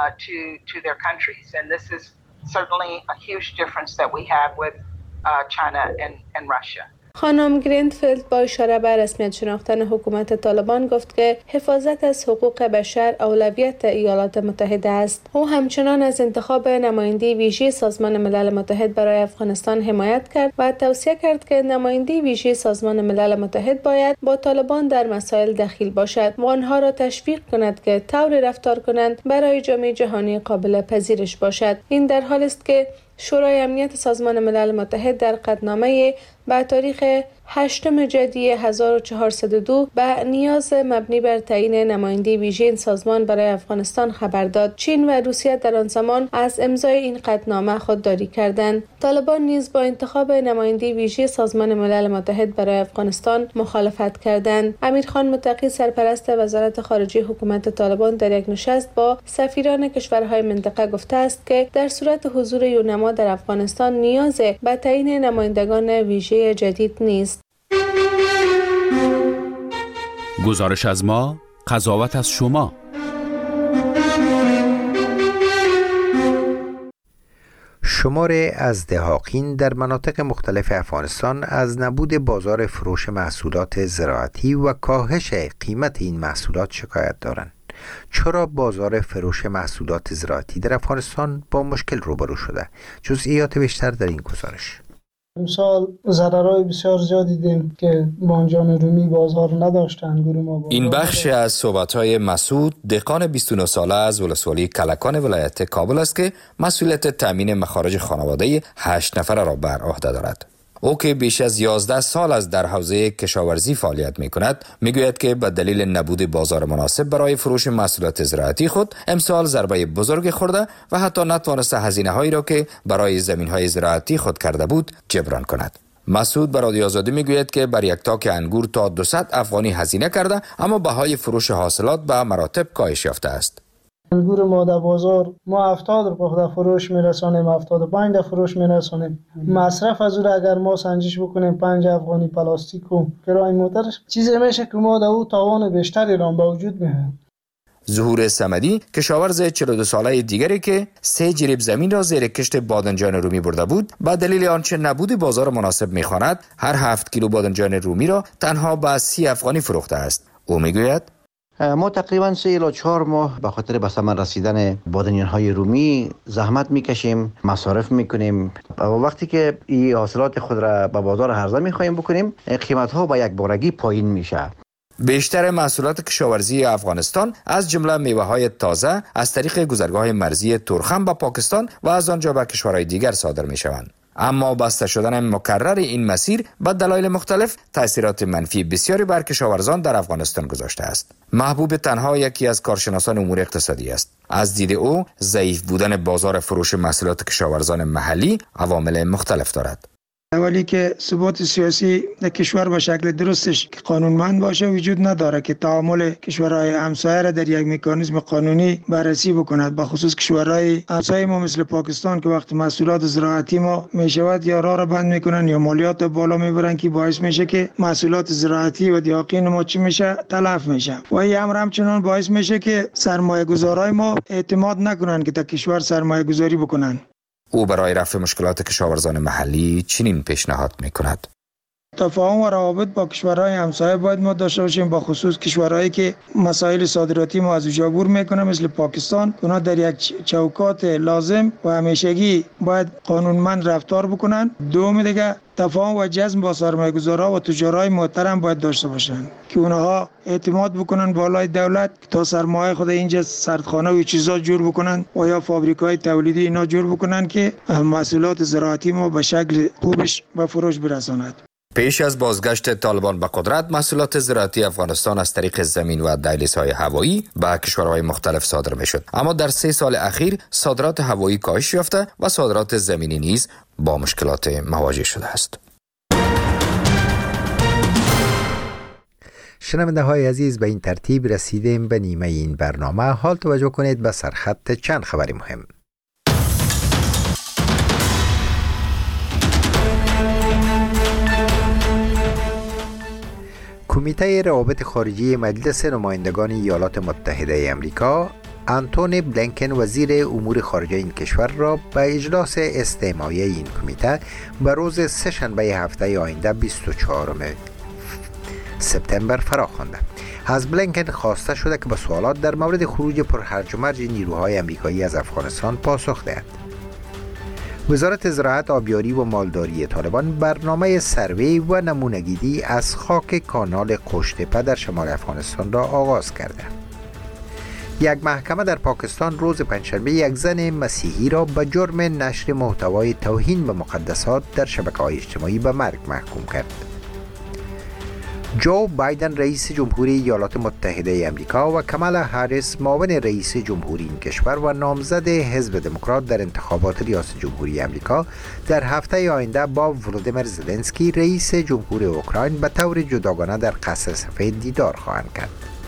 خانم گرینفیلد با اشاره به رسمیت شناختن حکومت طالبان گفت که حفاظت از حقوق بشر اولویت ایالات متحده است. او همچنان از انتخاب نماینده ویژه سازمان ملل متحد برای افغانستان حمایت کرد و توصیه کرد که نماینده ویژه سازمان ملل متحد باید با طالبان در مسائل دخیل باشد و آنها را تشویق کند که طوری رفتار کنند برای جامعه جهانی قابل پذیرش باشد. این در حالی است که شورای امنیت سازمان ملل متحد در قطعنامه به تاریخ هشتم جدی هزار و چهارصد و دو به نیاز مبنی بر تعیین نماینده ویژه این سازمان برای افغانستان خبر داد. چین و روسیه در آن زمان از امضای این قطعنامه خودداری کردند. طالبان نیز با انتخاب نماینده ویژه سازمان ملل متحد برای افغانستان مخالفت کردند. امیرخان متقی سرپرست وزارت خارجه حکومت طالبان در یک نشست با سفیران کشورهای منطقه گفته است که در صورت حضور یونما در افغانستان نیاز به تعیین نمایندگان ویژه جدید نیست. گزارش از ما، قضاوت از شما. شمار از دهاقین در مناطق مختلف افغانستان از نبود بازار فروش محصولات زراعتی و کاهش قیمت این محصولات شکایت دارند. چرا بازار فروش محصولات زراعتی در افغانستان با مشکل روبرو شده؟ جزئیات بیشتر در این گزارش. امسال ضررهای بسیار زیادی دیدیم که بانجان رومی بازار نداشتند. گروه ما این بخش از صحبت‌های مسعود، دهقان بیست و نه ساله از ولسوالی کلکان ولایت کابل است که مسئولیت تامین مخارج خانواده هشت نفر را بر عهده دارد. او که بیش از یازده سال از در حوزه کشاورزی فعالیت می کند، می گوید که به دلیل نبود بازار مناسب برای فروش محصولات زراعتی خود امسال ضربه بزرگ خورده و حتی نتوانسته هزینه هایی را که برای زمین های زراعتی خود کرده بود جبران کند. مسعود به رادیو آزادی می گوید که بر یک تاک انگور تا دویست افغانی هزینه کرده، اما بهای فروش حاصلات به مراتب کاهش یافته است. انگور ما در بازار ما هفتاد روپیه ده فروش میرسانیم، هفتاد و پنج ده فروش میرسانیم. مصرف از او اگر ما سنجش بکنیم پنج افغانی پلاستیک و کرای موتر چیزی میشه که ما در او تاوان بیشتری را به وجود میاریم. ظهور صمدی کشاورز چهل و دو ساله دیگری که سه جریب زمین را زیر کشت بادنجان رومی برده بود، با دلیل آنچه نبود بازار مناسب میخواند هر هفت کیلو بادنجان رومی را تنها به سی افغانی فروخته است. او میگوید ما تقریبا سه الی چهار ماه به خاطر به ثمر رسیدن بادنجان‌های رومی زحمت میکشیم، مصارف میکنیم و وقتی که این حاصلات خود را به بازار عرضه میخوایم بکنیم، قیمت‌ها با یک بارگی پایین میشه. بیشتر محصولات کشاورزی افغانستان از جمله میوه‌های تازه از طریق گذرگاه مرزی تورخم به پاکستان و از آنجا به کشورهای دیگر صادر میشوند. اما بسته شدن مکرر این مسیر به دلایل مختلف تأثیرات منفی بسیاری بر کشاورزان در افغانستان گذاشته است. محبوب تنها یکی از کارشناسان امور اقتصادی است. از دید او ضعیف بودن بازار فروش محصولات کشاورزان محلی عوامل مختلف دارد. ولی که ثبات سیاسی در کشور به شکل درستش که قانونمند باشه وجود نداره که تعامل کشورهای همسایه را در یک مکانیزم قانونی بررسی بکند، به خصوص کشورهای همسایه ما مثل پاکستان که وقتی محصولات زراعتی ما میشود یا راه را بند میکنن یا مالیات بالا میبرن که باعث میشه که محصولات زراعتی و دیاقین ما چی میشه تلف میشه و این امر همچنان باعث میشه که سرمایه گذارای ما اعتماد نکنن که در کشور سرمایه گذاری بکنن. او برای رفع مشکلات کشاورزان محلی چنین پیشنهاد میکند: تفاهم و روابط با کشورهای همسایه باید ما داشته باشیم، با خصوص کشورهایی که مسائل صادراتی ما از اونجا عبور میکنه مثل پاکستان. اونا در یک چوکات لازم و همیشگی باید قانونمند رفتار بکنن. دوم دیگه تفاهم و جذب با سرمایه‌گذارها و تجارای محترم باید داشته باشن که اونها اعتماد بکنن بالای دولت تا سرمایه خود اینجا سردخانه و چیزا جور بکنن و یا فابریکای تولیدی اینا جور بکنن که محصولات زراعتی ما به شکل خوبش به فروش برساند. پیش از بازگشت طالبان به قدرت، محصولات زراعتی افغانستان از طریق زمین و دهلیزهای هوایی به کشورهای مختلف صادر میشد، اما در سه سال اخیر صادرات هوایی کاهش یافته و صادرات زمینی نیز با مشکلات مواجه شده است. شنونده های عزیز، به این ترتیب رسیدیم به نیمه این برنامه. حال توجه کنید به سرخط چند خبری مهم. کمیته روابط خارجی مجلس نمایندگان ایالات متحده امریکا آنتونی بلینکن وزیر امور خارجه این کشور را به اجلاس استماعی این کمیته به روز سه‌شنبه هفته آینده بیست و چهارم سپتامبر فرا خوانده. از بلینکن خواسته شده که به سوالات در مورد خروج پرهرج و مرج نیروهای امریکایی از افغانستان پاسخ دهد. وزارت زراعت، آبیاری و مالداری طالبان برنامه سروی و نمونه‌گیری از خاک کانال قوشتپه در شمال افغانستان را آغاز کرده. یک محکمه در پاکستان روز پنجشنبه یک زن مسیحی را به جرم نشر محتوای توهین به مقدسات در شبکه‌های اجتماعی به مرگ محکوم کرد. جو بایدن رئیس جمهوری ایالات متحده امریکا و کامالا هریس معاون رئیس جمهوری این کشور و نامزد حزب دموکرات در انتخابات ریاست جمهوری امریکا در هفته آینده با ولودیمیر زلنسکی رئیس جمهور اوکراین به طور جداگانه در قصر سفید دیدار خواهند کرد.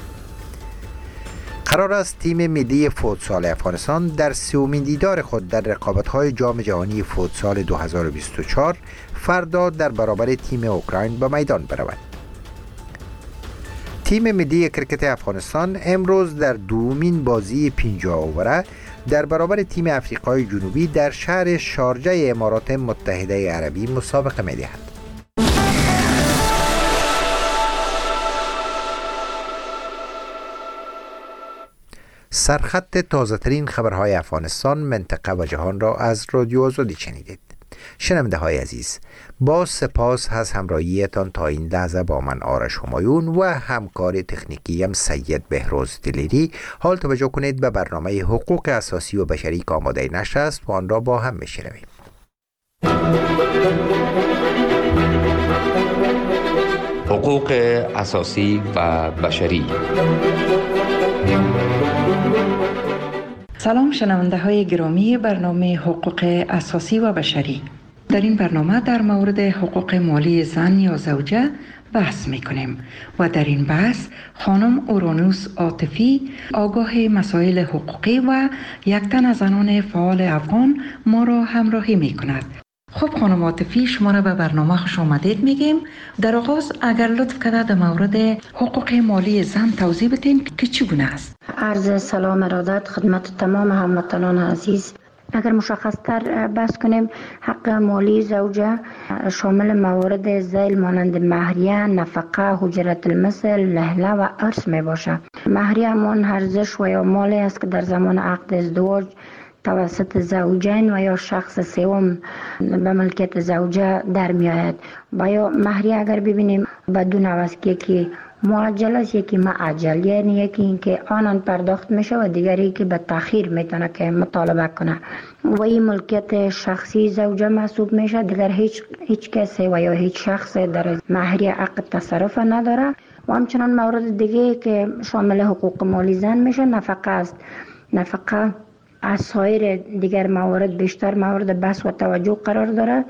قرار است تیم ملی فوتسال افغانستان در سومین دیدار خود در رقابت‌های جام جهانی فوتسال دو هزار و بیست و چهار فردا در برابر تیم اوکراین به میدان برود. تیم ملی کرکت افغانستان امروز در دومین بازی پنجاه اووره در برابر تیم افریقای جنوبی در شهر شارجه امارات متحده عربی مسابقه می‌دهد. سرخط تازه‌ترین خبرهای افغانستان، منطقه و جهان را از رادیو آزادی شنیدید. شنونده های عزیز، با سپاس از همراهیتان تا این لحظه با من آرش همایون و همکار تکنیکیم سید بهروز دلیری. حال توجه کنید به برنامه حقوق اساسی و بشری که آماده نشر است و آن را با هم میشنویم. حقوق اساسی و بشری. سلام شنونده های گرامی برنامه حقوق اساسی و بشری. در این برنامه در مورد حقوق مالی زن یا زوجه بحث می کنیم و در این بحث خانم اورانوس عاطفی آگاه مسائل حقوقی و یک تن از زنان فعال افغان ما را همراهی می کند. خب خانم عاطفی، شما را به برنامه خوش آمدید میگیم. در آغاز اگر لطف کرده در مورد حقوق مالی زن توضیح بدین که چگونه است. عرض سلام ارادت خدمت تمام هموطنان عزیز. اگر مشخص تر بحث کنیم، حق مالی زوجه شامل موارد ذیل مانند مهریه، نفقه، حجرت المثل، لهله و ارث می باشه. مهریه همان ارزش و یا مالی است که در زمان عقد ازدواج توسط زوجین و یا شخص سوم به ملکیت زوجه در می آید. و یا مهریه اگر ببینیم بدون عوض که یکی معجل است یکی معجل، یعنی یکی اینکه آنان پرداخت میشه و دیگری که به تأخیر میتونه که مطالبه کنه و این ملکیت شخصی زوجه محسوب میشه. دیگر هیچ هیچ کسی و یا هیچ شخص در مهریه عقد تصرف نداره. و همچنان مورد دیگه که شامل حقوق مالی زن میشه نفقه است. نفقه از سایر دیگر موارد بیشتر مورد بحث و توجه قرار داره.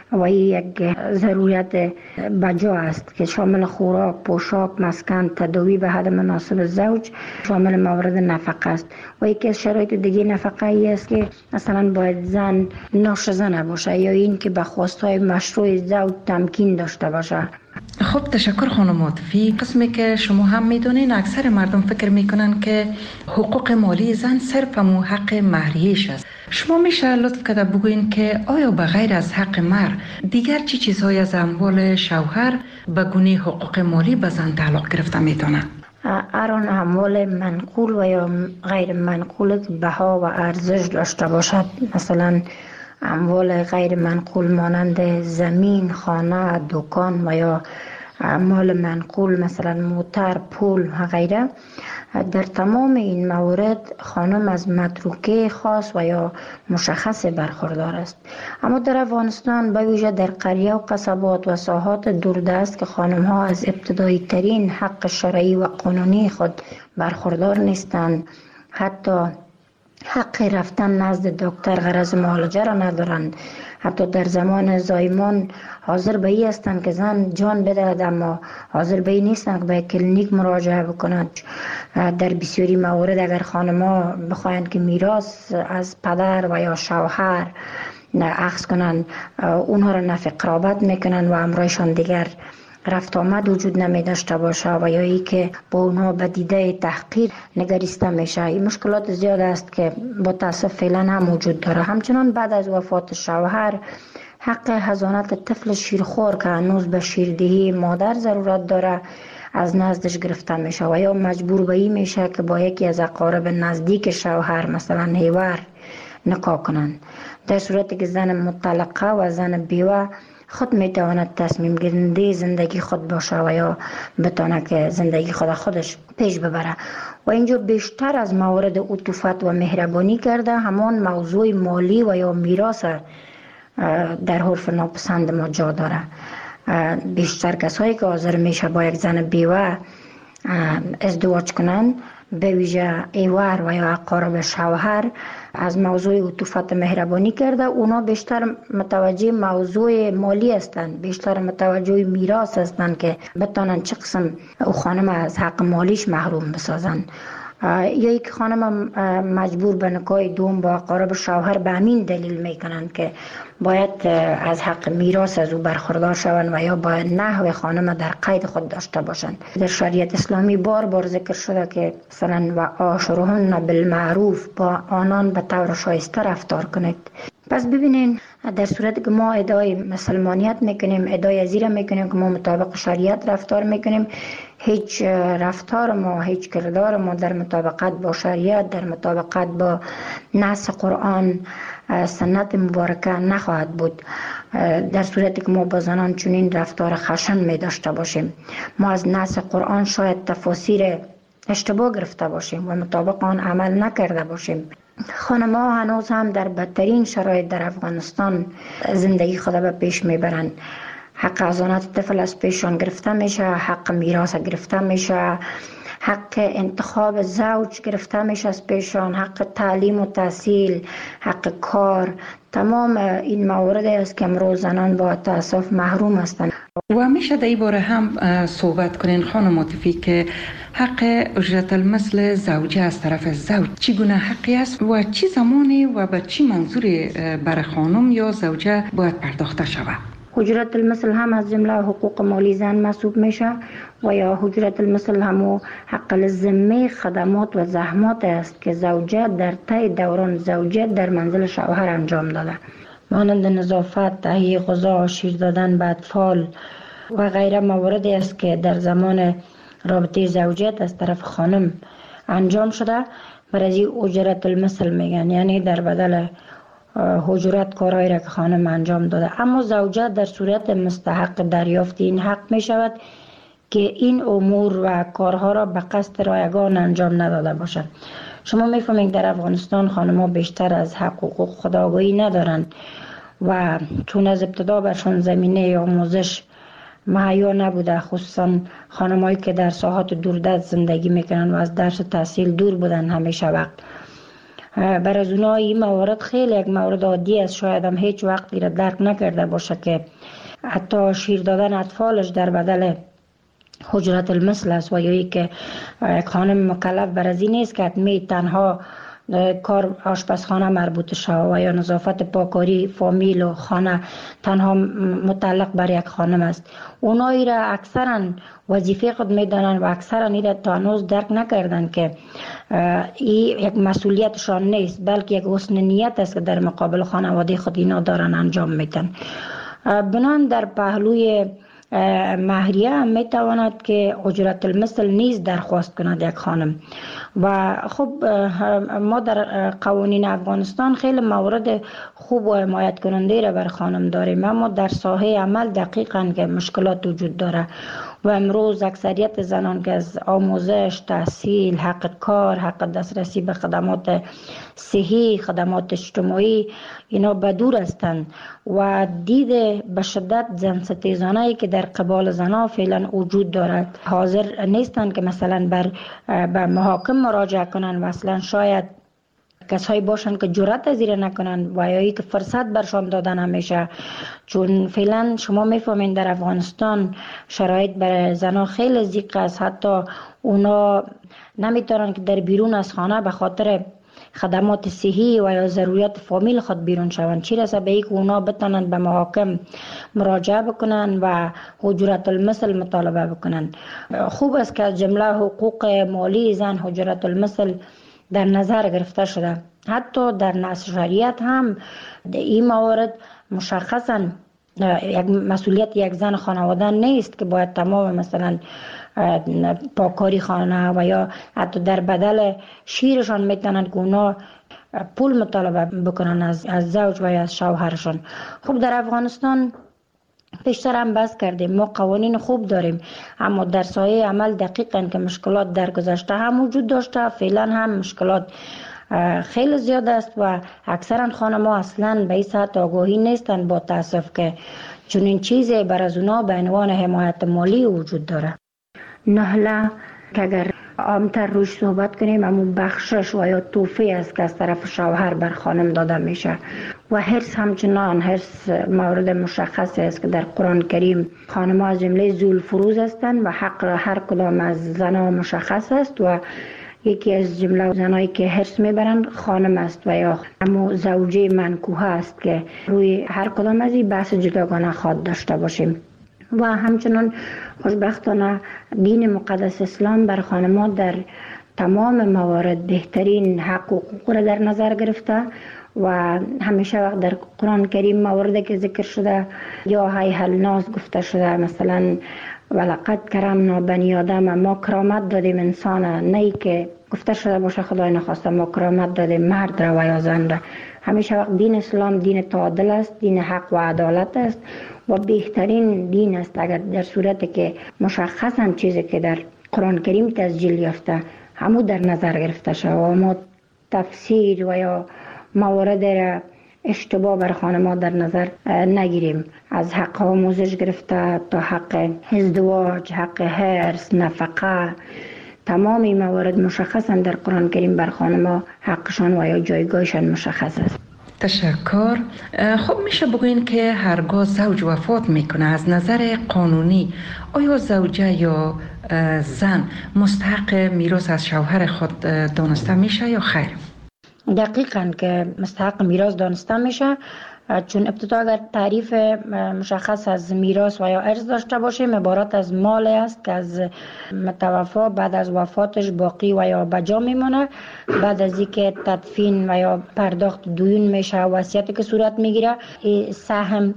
و این یک ضرورت بجا است که شامل خوراک، پوشاک، مسکن، تداوی به حد مناسب زوج، شامل موارد نفقه است. و یکی از شرایط دیگه نفقه ای است که مثلا باید زن ناشزه نباشه یا این که به خواستهای مشروع زوج تمکین داشته باشه. خب تشکر خانم عاطفی. قسمی که شما هم میدونین اکثر مردم فکر میکنن که حقوق مالی زن صرف مو حق مهریش است. شما میشه لطف کرده بگوین که آیا به غیر از حق مهر دیگر چی چیزهای از اموال شوهر به گونه حقوق مالی به زن تعلق گرفته میتونه؟ اران اموال منقول و یا غیر منقول بها و ارزش داشته باشد. مثلا اموال غیر منقول مانند زمین، خانه، دکان و یا اموال منقول مثلا موتر، پول و غیره. در تمام این موارد خانم از متروکه خاص و یا مشخص برخوردار است. اما در افغانستان به ویژه در قریه و قصبات و ساحات دوردست که خانم ها از ابتدایی ترین حق شرعی و قانونی خود برخوردار نیستند، حتی حق رفتن نزد دکتر غرض معالجه را ندارند، حتی در زمان زایمان حاضر به این هستند که زن جان بدهد اما حاضر به این نیستند که به کلینیک مراجعه بکنند. در بسیاری موارد اگر خانم‌ها بخواهند که میراث از پدر و یا شوهر اخذ کنند، اونها را نفی قرابت میکنند و امرایشان دیگر رفت آمد وجود نمی داشته باشه و یا ای که با اونها به دیده تحقیر نگریسته میشه. این مشکلات زیاد است که با تاسف فعلا هم وجود داره. همچنان بعد از وفات شوهر حق حضانت طفل شیرخوار که هنوز به شیردهی مادر ضرورت داره از نزدش گرفته میشه و یا مجبور به این میشه که با یکی از اقارب نزدیک شوهر مثلا هیور نکاح کنند. در صورتی که زن مطلقه و زن بیوه خود میتواند تصمیم گیرنده زندگی خود باشه و یا بتونه که زندگی خود خودش پیش ببره. و اینجا بیشتر از موارد عطوفت و مهربانی کرده همان موضوع مالی و یا میراث در حرف ناپسند ما جا داره. بیشتر کسایی که حاضر میشه با یک زن بیوه ازدواج کنند، به ویژه ایوار و یا اقارب شوهر، از موضوع عطوفت مهربانی کرده. اونا بیشتر متوجه موضوع مالی هستند، بیشتر متوجه میراث هستند که بتونن چه قسم او خانم از حق مالیش محروم بسازن. یا یک خانم مجبور به نکاح دوم با اقارب شوهر به همین دلیل میکنند که باید از حق میراث از او برخوردار شوند و یا باید نحو خانم در قید خود داشته باشند. در شریعت اسلامی بار بار ذکر شده که مثلا و عاشرهن بالمعروف، با آنان به طور شایسته رفتار کنید. پس ببینین در صورتی که ما ادعای مسلمانیت میکنیم، ادعای ازیره میکنیم که ما مطابق شریعت رفتار میکنیم، هیچ رفتار ما، هیچ کردار ما در مطابقت با شریعت، در مطابقت با نص قرآن، سنت مبارکه نخواهد بود. در صورتی که ما با زنان چنین رفتار خشن می داشته باشیم، ما از نص قرآن شاید تفاسیر اشتباه گرفته باشیم و مطابق آن عمل نکرده باشیم. خانم‌ها هنوز هم در بدترین شرایط در افغانستان زندگی خود به پیش میبرند. حق حضانت طفل از پیشان گرفته میشه، حق میراث گرفته میشه، حق انتخاب زوج گرفته میشه از پیشان، حق تعلیم و تحصیل، حق کار. تمام این موارد است که امروز زنان با تأسف محروم هستند. و میشه در این باره هم صحبت کنین خانم عاطفی که حق اجرت المثل زوجه از طرف زوج چگونه حقی است و چی زمانی و به چی منظوری برای خانم یا زوجه باید پرداخته شود؟ اجرت المثل هم از جمله حقوق مالی زن محسوب میشه و یا اجرت المثل هم حق الذمه خدمات و زحمات است که زوجه در طی دوران زوجیت در منزل شوهر انجام داده، مانند نظافت، تهیه غذا، شیر دادن به اطفال و غیره مواردی است که در زمان رابطه زوجیت از طرف خانم انجام شده. برای اجرت المثل میگن، یعنی در بدل حجرت کارهایی را که خانم انجام داده. اما زوجه در صورت مستحق دریافت این حق می شود که این امور و کارها را به قصد رایگان انجام نداده باشد. شما میفهمید در افغانستان خانم‌ها بیشتر از حق و حقوق خود آگاهی ندارند و چون از ابتدا برشان زمینه آموزش مهیا نبوده، خصوصا خانم‌هایی که در ساحات دوردست زندگی میکنن و از درس و تحصیل دور بودن همیشه وقت، برای از اونها این موارد خیلی یک مورد عادی است، شاید هم هیچ وقت را درک نکرده باشه که حتی شیر دادن اطفالش در بدل حجرت المثل است و یا ای که یک خانم مکلف بر از این نیست که می تنها کار آشپزخانه مربوط شود و یا نظافت پاکاری فامیل و خانه تنها متعلق بر یک خانم است. اونایی را اکثرا وظیفه خود میدانند و اکثرا این را تا هنوز درک نکردند که این یک مسئولیتشان نیست، بلکه یک حسن نیت است که در مقابل خانواده خود اینا دارن انجام میدن. بنان در پهلوی مهریه هم میتواند که اجرت المثل نیز درخواست کند یک خانم. و خب ما در قوانین افغانستان خیلی موارد خوب و حمایت کننده را بر خانم داریم، اما در ساحه عمل دقیقاً که مشکلات وجود داره و امروز اکثریت زنان که از آموزش، تحصیل، حق کار، حق دسترسی به خدمات صحی، خدمات اجتماعی اینا بدور هستند و دید به شدت زن ستیزانه‌ای که در قبال زنها فعلا وجود دارد حاضر نیستند که مثلا بر به محاکم مراجعه کنند و اصلا شاید کسایی باشند که جرأت از این نکنند و یا ای که فرصت برشان دادن همیشه، چون فعلا شما میفهمین در افغانستان شرایط برای زنها خیلی ضیق است، حتی اونا نمیتونن که در بیرون از خانه به خاطر خدمات صحی و یا ضروریات فامیل خود بیرون شوند، چی رسه به ای که اونا بتونن به محاکم مراجعه بکنن و حجرت المثل مطالبه بکنن. خوب است که از جمله حقوق مالی زن حجرت المثل در نظر گرفته شده. حتی در نص شریعت هم این موارد مشخصا یک مسئولیت یک زن خانواده نیست که باید تمام مثلا پاکاری خانه و یا حتی در بدل شیرشان میتونن که اونا پول مطالبه بکنن از, از زوج و یا از شوهرشان. خب در افغانستان پیشتر هم بحث کردیم ما قوانین خوب داریم، اما در سایه عمل دقیقاً که مشکلات در گذشته هم وجود داشته، فعلا هم مشکلات خیلی زیاد است و اکثرا خانم‌ها اصلاً به این سطح آگاهی نیستند با تاسف که چنین چیزی بر از اونا به عنوان حمایت مالی وجود داره. نهله که اگر عامتر روش صحبت کنیم اما بخشش و یا توفی است که از طرف شوهر بر خانم داده میشه و حرص همچنان حرص مورد مشخص است که در قرآن کریم خانم ها از جمله ذوالفروز هستند و حق هر کدام از زنها مشخص است و یکی از جمله زنایی که حرص میبرند خانم است و یا اما زوجه منکوحه است که روی هر کدام از این بحث جداگانه خواهد داشته باشیم. و همچنان خوشبختانه دین مقدس اسلام بر خانم‌ها در تمام موارد بهترین حق و حقوق را در نظر گرفته و همیشه وقت در قرآن کریم مواردی که ذکر شده یا هی الناس گفته شده، مثلا ولقد کرمنا بنی آدم، ما کرامت دادیم انسان، نه که گفته شده باشه خدای نخواسته ما کرامت دادیم مرد را و یا زن را. همیشه وقت دین اسلام دین تعادل است، دین حق و عدالت است و بهترین دین است اگر در صورتی که مشخصاً چیزی که در قرآن کریم تسجیل یافته همو در نظر گرفته شود و ما تفسیر و یا موارد را اشتباه بر خانم‌ها در نظر نگیریم، از حق آموزش گرفته تا حق ازدواج، حق حرص، نفقه، تمام این موارد مشخصاً در قرآن کریم بر خانم‌ها حقشان و یا جایگاهشان مشخص است. تشکر. خب میشه بگوین که هرگاه زوج وفات میکنه از نظر قانونی آیا زوجه یا زن مستحق میراث از شوهر خود دانسته میشه یا خیر؟ دقیقاً که مستحق میراث دانسته میشه، چون ابتدا اگر تعریف مشخص از میراث و یا ارث داشته باشیم عبارت از مال است که از متوفا بعد از وفاتش باقی و یا بجا میمونه، بعد از اینکه تدفین و یا پرداخت دیون میشه وصیتی که صورت میگیره، سهم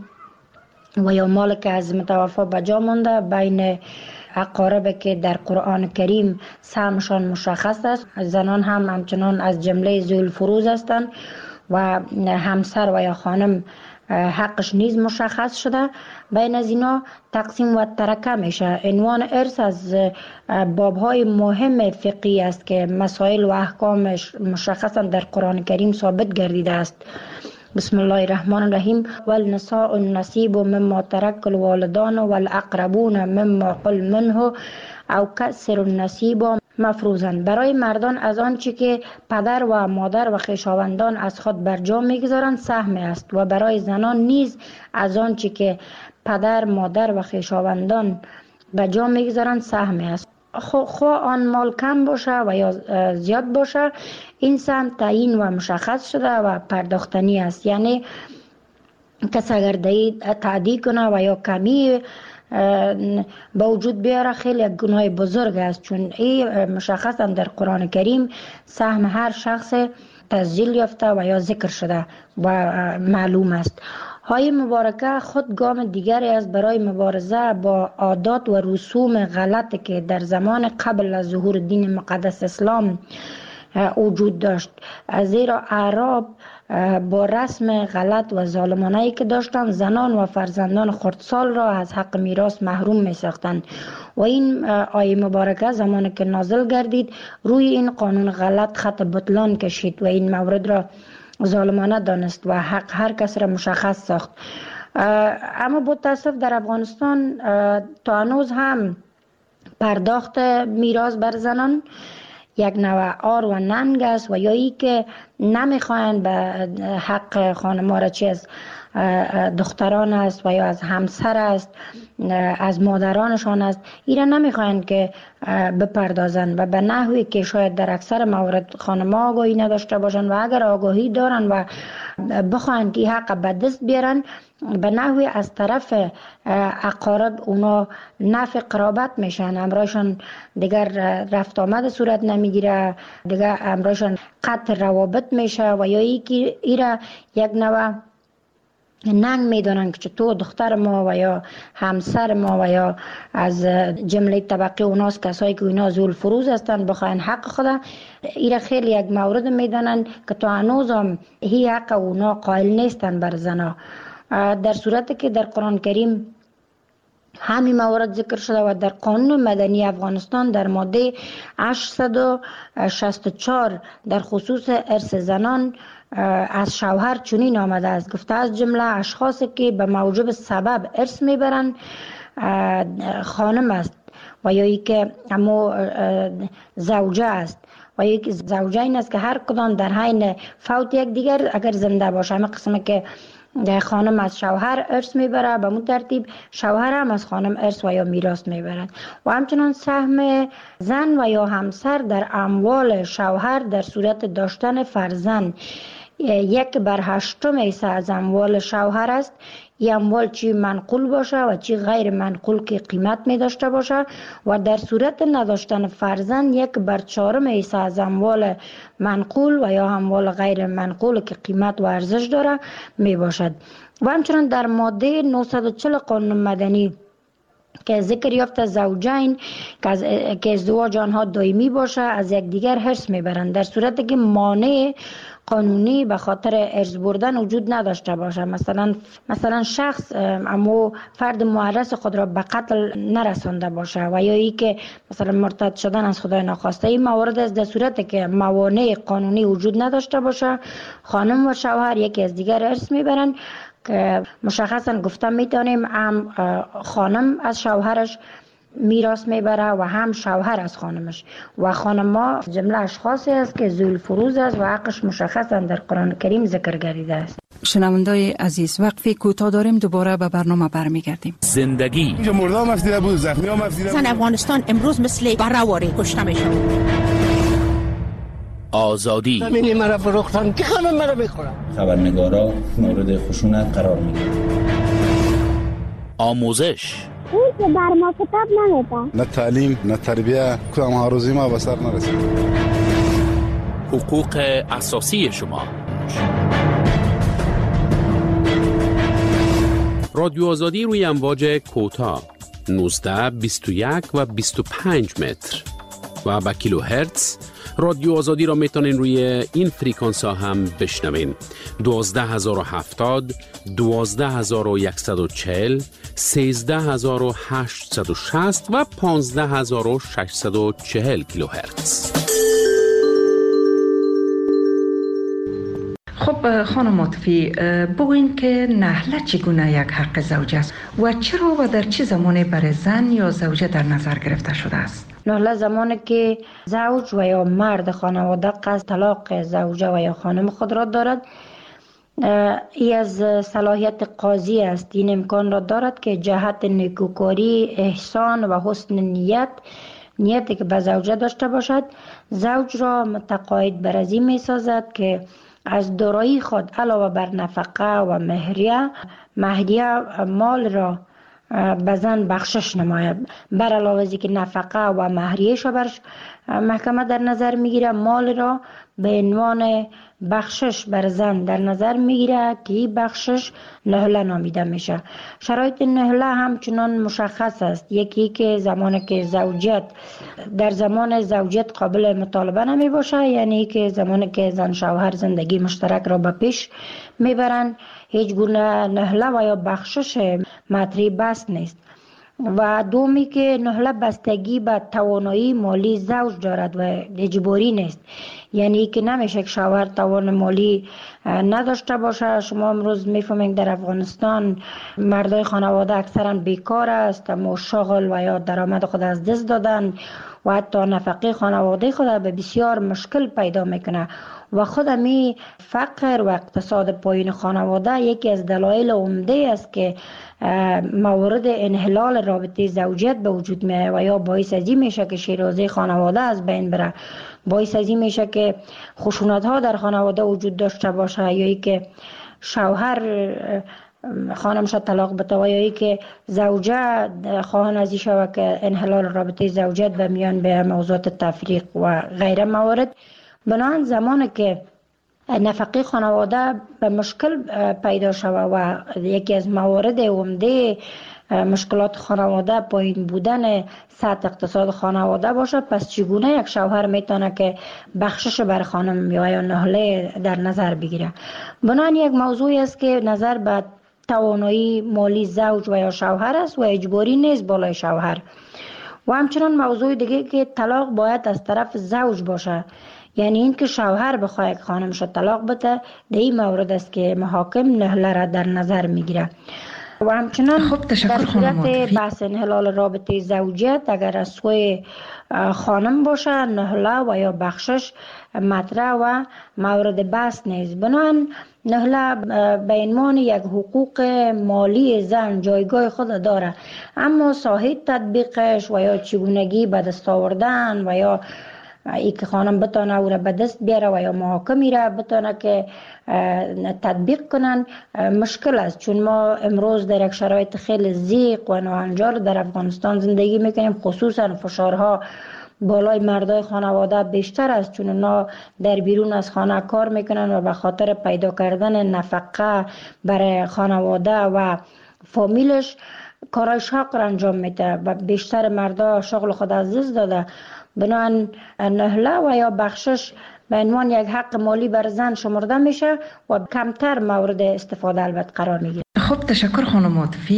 و یا مال که از متوفا بجا مونده بین اقارب که در قرآن کریم سهمشان مشخص است. زنان هم همچنان از جمله ذوالفروز هستند و همسر و یا خانم حقش نیز مشخص شده. بین از اینا تقسیم و ترکه میشه. عنوان ارث از بابهای مهم فقهی است که مسائل و احکامش مشخصا در قرآن کریم ثابت گردیده است. بسم الله الرحمن الرحیم والنساء النصیب مما ترک الوالدان والاقربون مما قل منه او کسر النصیب مفروضند. برای مردان از آنچه که پدر و مادر و خویشاوندان از خود بر جا میگذارند سهم است و برای زنان نیز از آنچه که پدر مادر و خویشاوندان به جا میگذارند سهم است. خواه آن مال کم باشه و یا زیاد باشه، این سهم تعیین و مشخص شده و پرداختنی است. یعنی کس اگر تعدی کنه و یا کمی با وجود بیاره خیلی یک گناه بزرگ است، چون این مشخصا در قرآن کریم سهم هر شخص تسجیل یافته و یا ذکر شده و معلوم است. های مبارکه خود گام دیگری است برای مبارزه با عادات و رسوم غلطی که در زمان قبل از ظهور دین مقدس اسلام وجود داشت، زیرا اعراب با رسم غلط و ظالمانه‌ای که داشتند زنان و فرزندان خردسال را از حق میراث محروم می ساختند و این آیه مبارکه زمانی که نازل گردید روی این قانون غلط خط بطلان کشید و این مورد را ظالمانه دانست و حق هر کس را مشخص ساخت. اما با تاسف در افغانستان تا هنوز هم پرداخت میراث بر زنان یک نوع آر و ننگ است و یا ای که نمیخواین به حق خانم‌ها را چه از دختران است و یا از همسر است، از مادرانشان است، اینا نمیخواین که بپردازن و به نحوی که شاید در اکثر موارد خانم‌ها آگاهی نداشته باشن و اگر آگاهی دارن و بخواین که حق به دست بیارن به نحوی از طرف اقارب اونا نفع قرابت میشن، امرایشان دیگر رفت آمد صورت نمیگیره، دیگر امرایشان قطع روابط میشه و یا ای که ایره یک نوع ننگ میدونن که چطور دختر ما و یا همسر ما و یا از جمله طبقه اوناست کسایی که اینا زول فروز هستن بخواین حق خدا، ایره خیلی یک مورد میدونن که تو هنوز هم هی حق اونا قائل نیستن بر زنا، در صورتی که در قرآن کریم همین موارد ذکر شده و در قانون مدنی افغانستان در ماده هشتصد و شصت و چهار در خصوص ارث زنان از شوهر چنین آمده است، گفته از جمله اشخاصی که به موجب سبب ارث میبرند خانم است و یا ای که اما زوجه است و یک زوجه این است که هر کدام در حین فوت یک دیگر اگر زنده باشه، همه قسمه که خانم از شوهر ارث میبره به مون ترتیب شوهر هم از خانم ارث و یا میراث میبرد و همچنان سهم زن و یا همسر در اموال شوهر در صورت داشتن فرزند یک بر هشتم ایسه از اموال شوهر است. این اموال چی منقول باشه و چی غیر منقول که قیمت می داشته باشه و در صورت نداشتن فرزند یک بر چهارم ایسه از اموال منقول و یا اموال غیر منقول که قیمت و ارزش داره می باشد. و همچنان در ماده نهصد و چهل قانون مدنی که ذکر یافته زوجین که ازدواج آنها دائمی باشه از یک دیگر حرص میبرند در صورتی که مانع قانونی به خاطر ارث بردن وجود نداشته باشه، مثلا مثلا شخص اما فرد معرض خود را به قتل نرسانده باشه و یا ای که مثلا مرتد شدن از خدای ناخواسته. این موارد است در صورتی که موانع قانونی وجود نداشته باشه خانم و شوهر یکی از دیگر ارث میبرند که مشخصا گفتم میتونیم هم خانم از شوهرش میراث میبره و هم شوهر از خانمش و خانم‌ها جمله اشخاصی است که ذوال فروز است و حقش مشخصا در قرآن کریم ذکر گردیده است. شنوندای عزیز وقفی کوتاه داریم، دوباره به برنامه برمیگردیم. زندگی اینجا مردم مفیده بود، زخمی ها مفیده بود. زن افغانستان امروز مثل برهواری کشته میشه. آزادی زمینی مرا فروختن که خانم مرا بخورم. خبرنگارا مورد خشونت قرار میگیرن. آموزش اون که بر ما کتاب نمیده، نه تعلیم نه تربیه، کدام ها روزی ما به سر نرسید. حقوق اساسی شما. رادیو آزادی روی امواج کوتاه نوزده، بیست و یک و بیست و پنج متر و با کیلو هرتز. رادیو آزادی را میتونین روی این فریکانس ها هم بشنوین: دوازده هزار و هفتاد، دوازده هزار و صد و چهل، سیزده هزار و هشتصد و شصت و پانزده هزار و ششصد و چهل کیلو هرتز. خب خانم عاطفی، بگوین که نهله چگونه یک حق زوجه است و چرا و در چه زمانی برای زن یا زوجه در نظر گرفته شده است؟ نهله زمانی که زوج و یا مرد خانواده قصد طلاق زوجه و یا خانم خود را دارد، ای از صلاحیت قاضی است. این امکان را دارد که جهت نیکوکاری، احسان و حسن نیت نیتی که به زوجه داشته باشد، زوج را متقاعد بر از این می سازد که از دارایی خود علاوه بر نفقه و مهریه مهریه مال را به زن بخشش نماید. بر علاوه از که نفقه و مهریه‌اش را بر محکمه در نظر میگیره، مال را به عنوان بخشش بر زن در نظر میگیره که این بخشش نهله نامیده میشه. شرایط نهله همچنان مشخص است. یکی که زمانی که زوجیت در زمان زوجیت قابل مطالبه نمی باشه، یعنی که زمانی که زن شوهر زندگی مشترک را به پیش میبرن، هیچ گونه نهله و یا بخشش مطرح بس نیست. و دومی که نهله بستگی به توانایی مالی زوج دارد و اجباری نیست، یعنی که نمیشه که شوهر توان مالی نداشته باشه. شما امروز میفهمید در افغانستان مردای خانواده اکثرا بیکار است، اما شغل و یا درآمد خود از دست دادن و حتی نفقه خانواده خود به بسیار مشکل پیدا میکنه و خود می فقر و اقتصاد پایین خانواده یکی از دلایل عمده است که موارد انحلال رابطه زوجیت به وجود میاد و یا باعث از این میشه که شیرازه خانواده از بین بره، باعث از این میشه که خشونت ها در خانواده وجود داشته باشه، یا ای که شوهر خانمش طلاق بده و یا ای که زوجه خواهان از این شود که انحلال رابطه زوجیت به میان به موضوعات تفریق و غیره موارد. بنابراین زمانی که نفقه خانواده به مشکل پیدا شود و یکی از موارد عمده مشکلات خانواده پایین بودن سطح اقتصاد خانواده باشه، پس چگونه یک شوهر میتونه که بخشش بر خانم یا نهله در نظر بگیره؟ بنابراین یک موضوعی است که نظر به توانایی مالی زوج و یا شوهر است و اجباری نیست بالای شوهر. و همچنان موضوع دیگه که طلاق باید از طرف زوج باشه، یعنی این که شوهر بخواه که خانمش طلاق بده، در این مورد است که محاکم نهله را در نظر میگیره. و همچنان خب در صورت بحث انحلال رابطه زوجیت اگر از سوی خانم باشه، نهله و یا بخشش مطرح و مورد بحث نیست. بنابراین نهله به عنوان یک حقوق مالی زن جایگاه خود داره، اما ساحه تطبیقش و یا چگونگی به دست آوردن و یا ای که خانم بتانه او را به دست بیاره و یا محاکمی را بتانه که تطبیق کنن مشکل است، چون ما امروز در یک شرایط خیلی ضیق و ناهنجار در افغانستان زندگی میکنیم. خصوصا فشارها بالای مردای خانواده بیشتر است، چون اونا در بیرون از خانه کار میکنن و به خاطر پیدا کردن نفقه برای خانواده و فامیلش کارای شاق را انجام میده و بیشتر مردا شغل خود از دست داده. بنابراین نهله و یا بخشش به عنوان یک حق مالی بر زن شمرده میشه و کمتر مورد استفاده البته قرار میگیره. خب تشکر خانم عاطفی.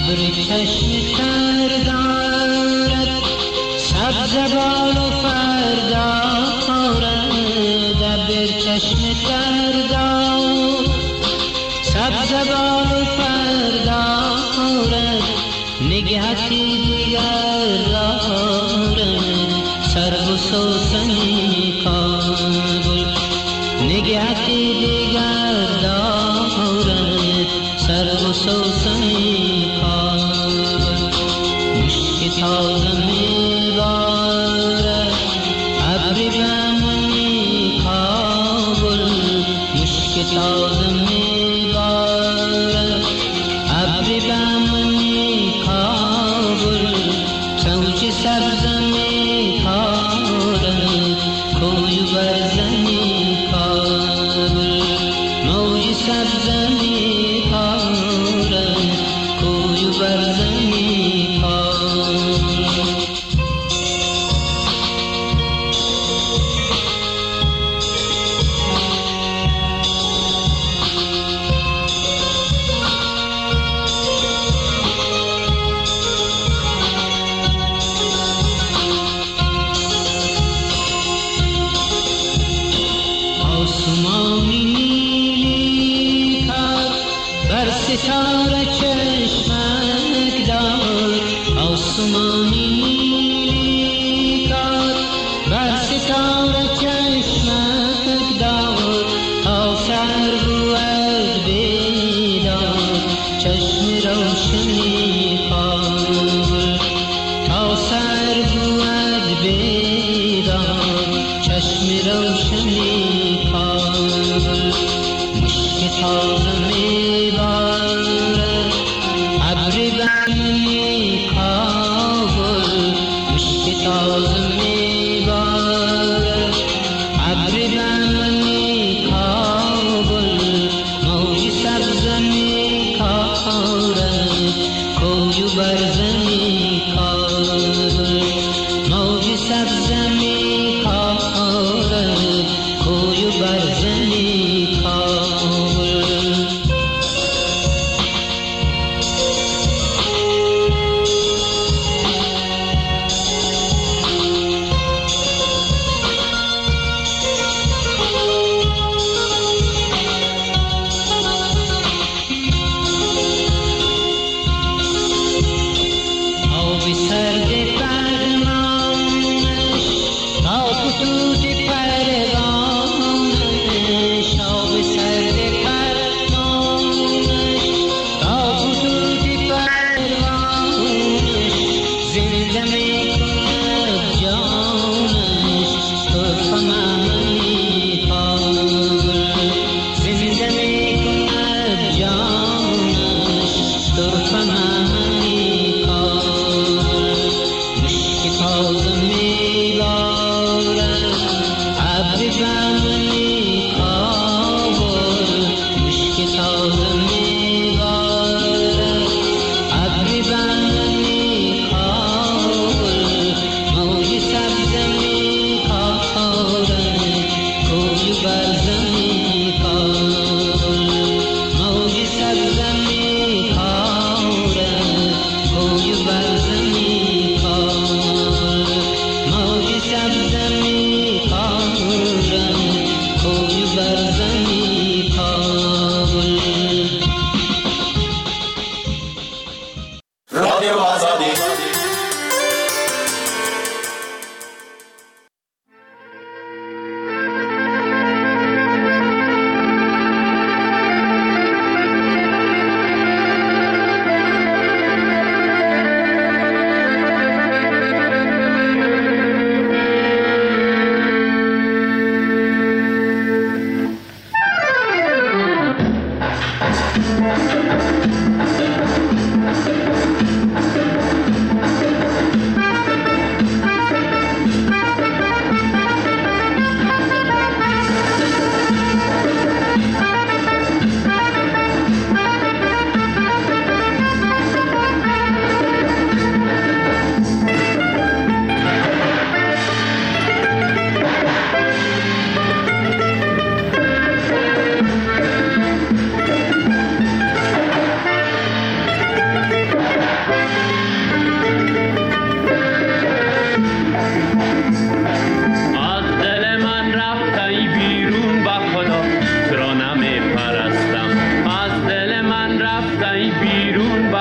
ابر چشم تر دارد سبز بال و فردا دارد ابر چشم تر دارد سبز بال و فردا دارد نگهتی دیگر دارد سرو و سوسنی کابل نگهتی دیگر دارد سرو و سوسنی کابل مشک تازه میبارد ابری بمنی کابل مشک تازه میبارد ابری بمنی کابل سوچ سبز میکارد کوی برزنی کابل موج سبز میکارد کوی برزنی کابل آسمانی نیلی پر بر ستاره چشمک دار آسمانی نیلی پر بر ستاره چشمک دار تا سر بود بیدار چشم روشنی کابل تا سر بود بیدار چشم روشنی کابل مشک تازه میبارد ابری بمنی کابل مشک تازه میبارد ابری بمنی کابل موج سبز میکارد کوی برزنی کابل موج سبز میکارد کوی برزنی کابل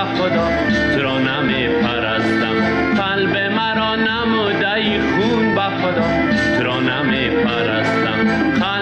خدا تو را نمی پرستم قلب مرا نموده ای خون به خدا تو را نمی پرستم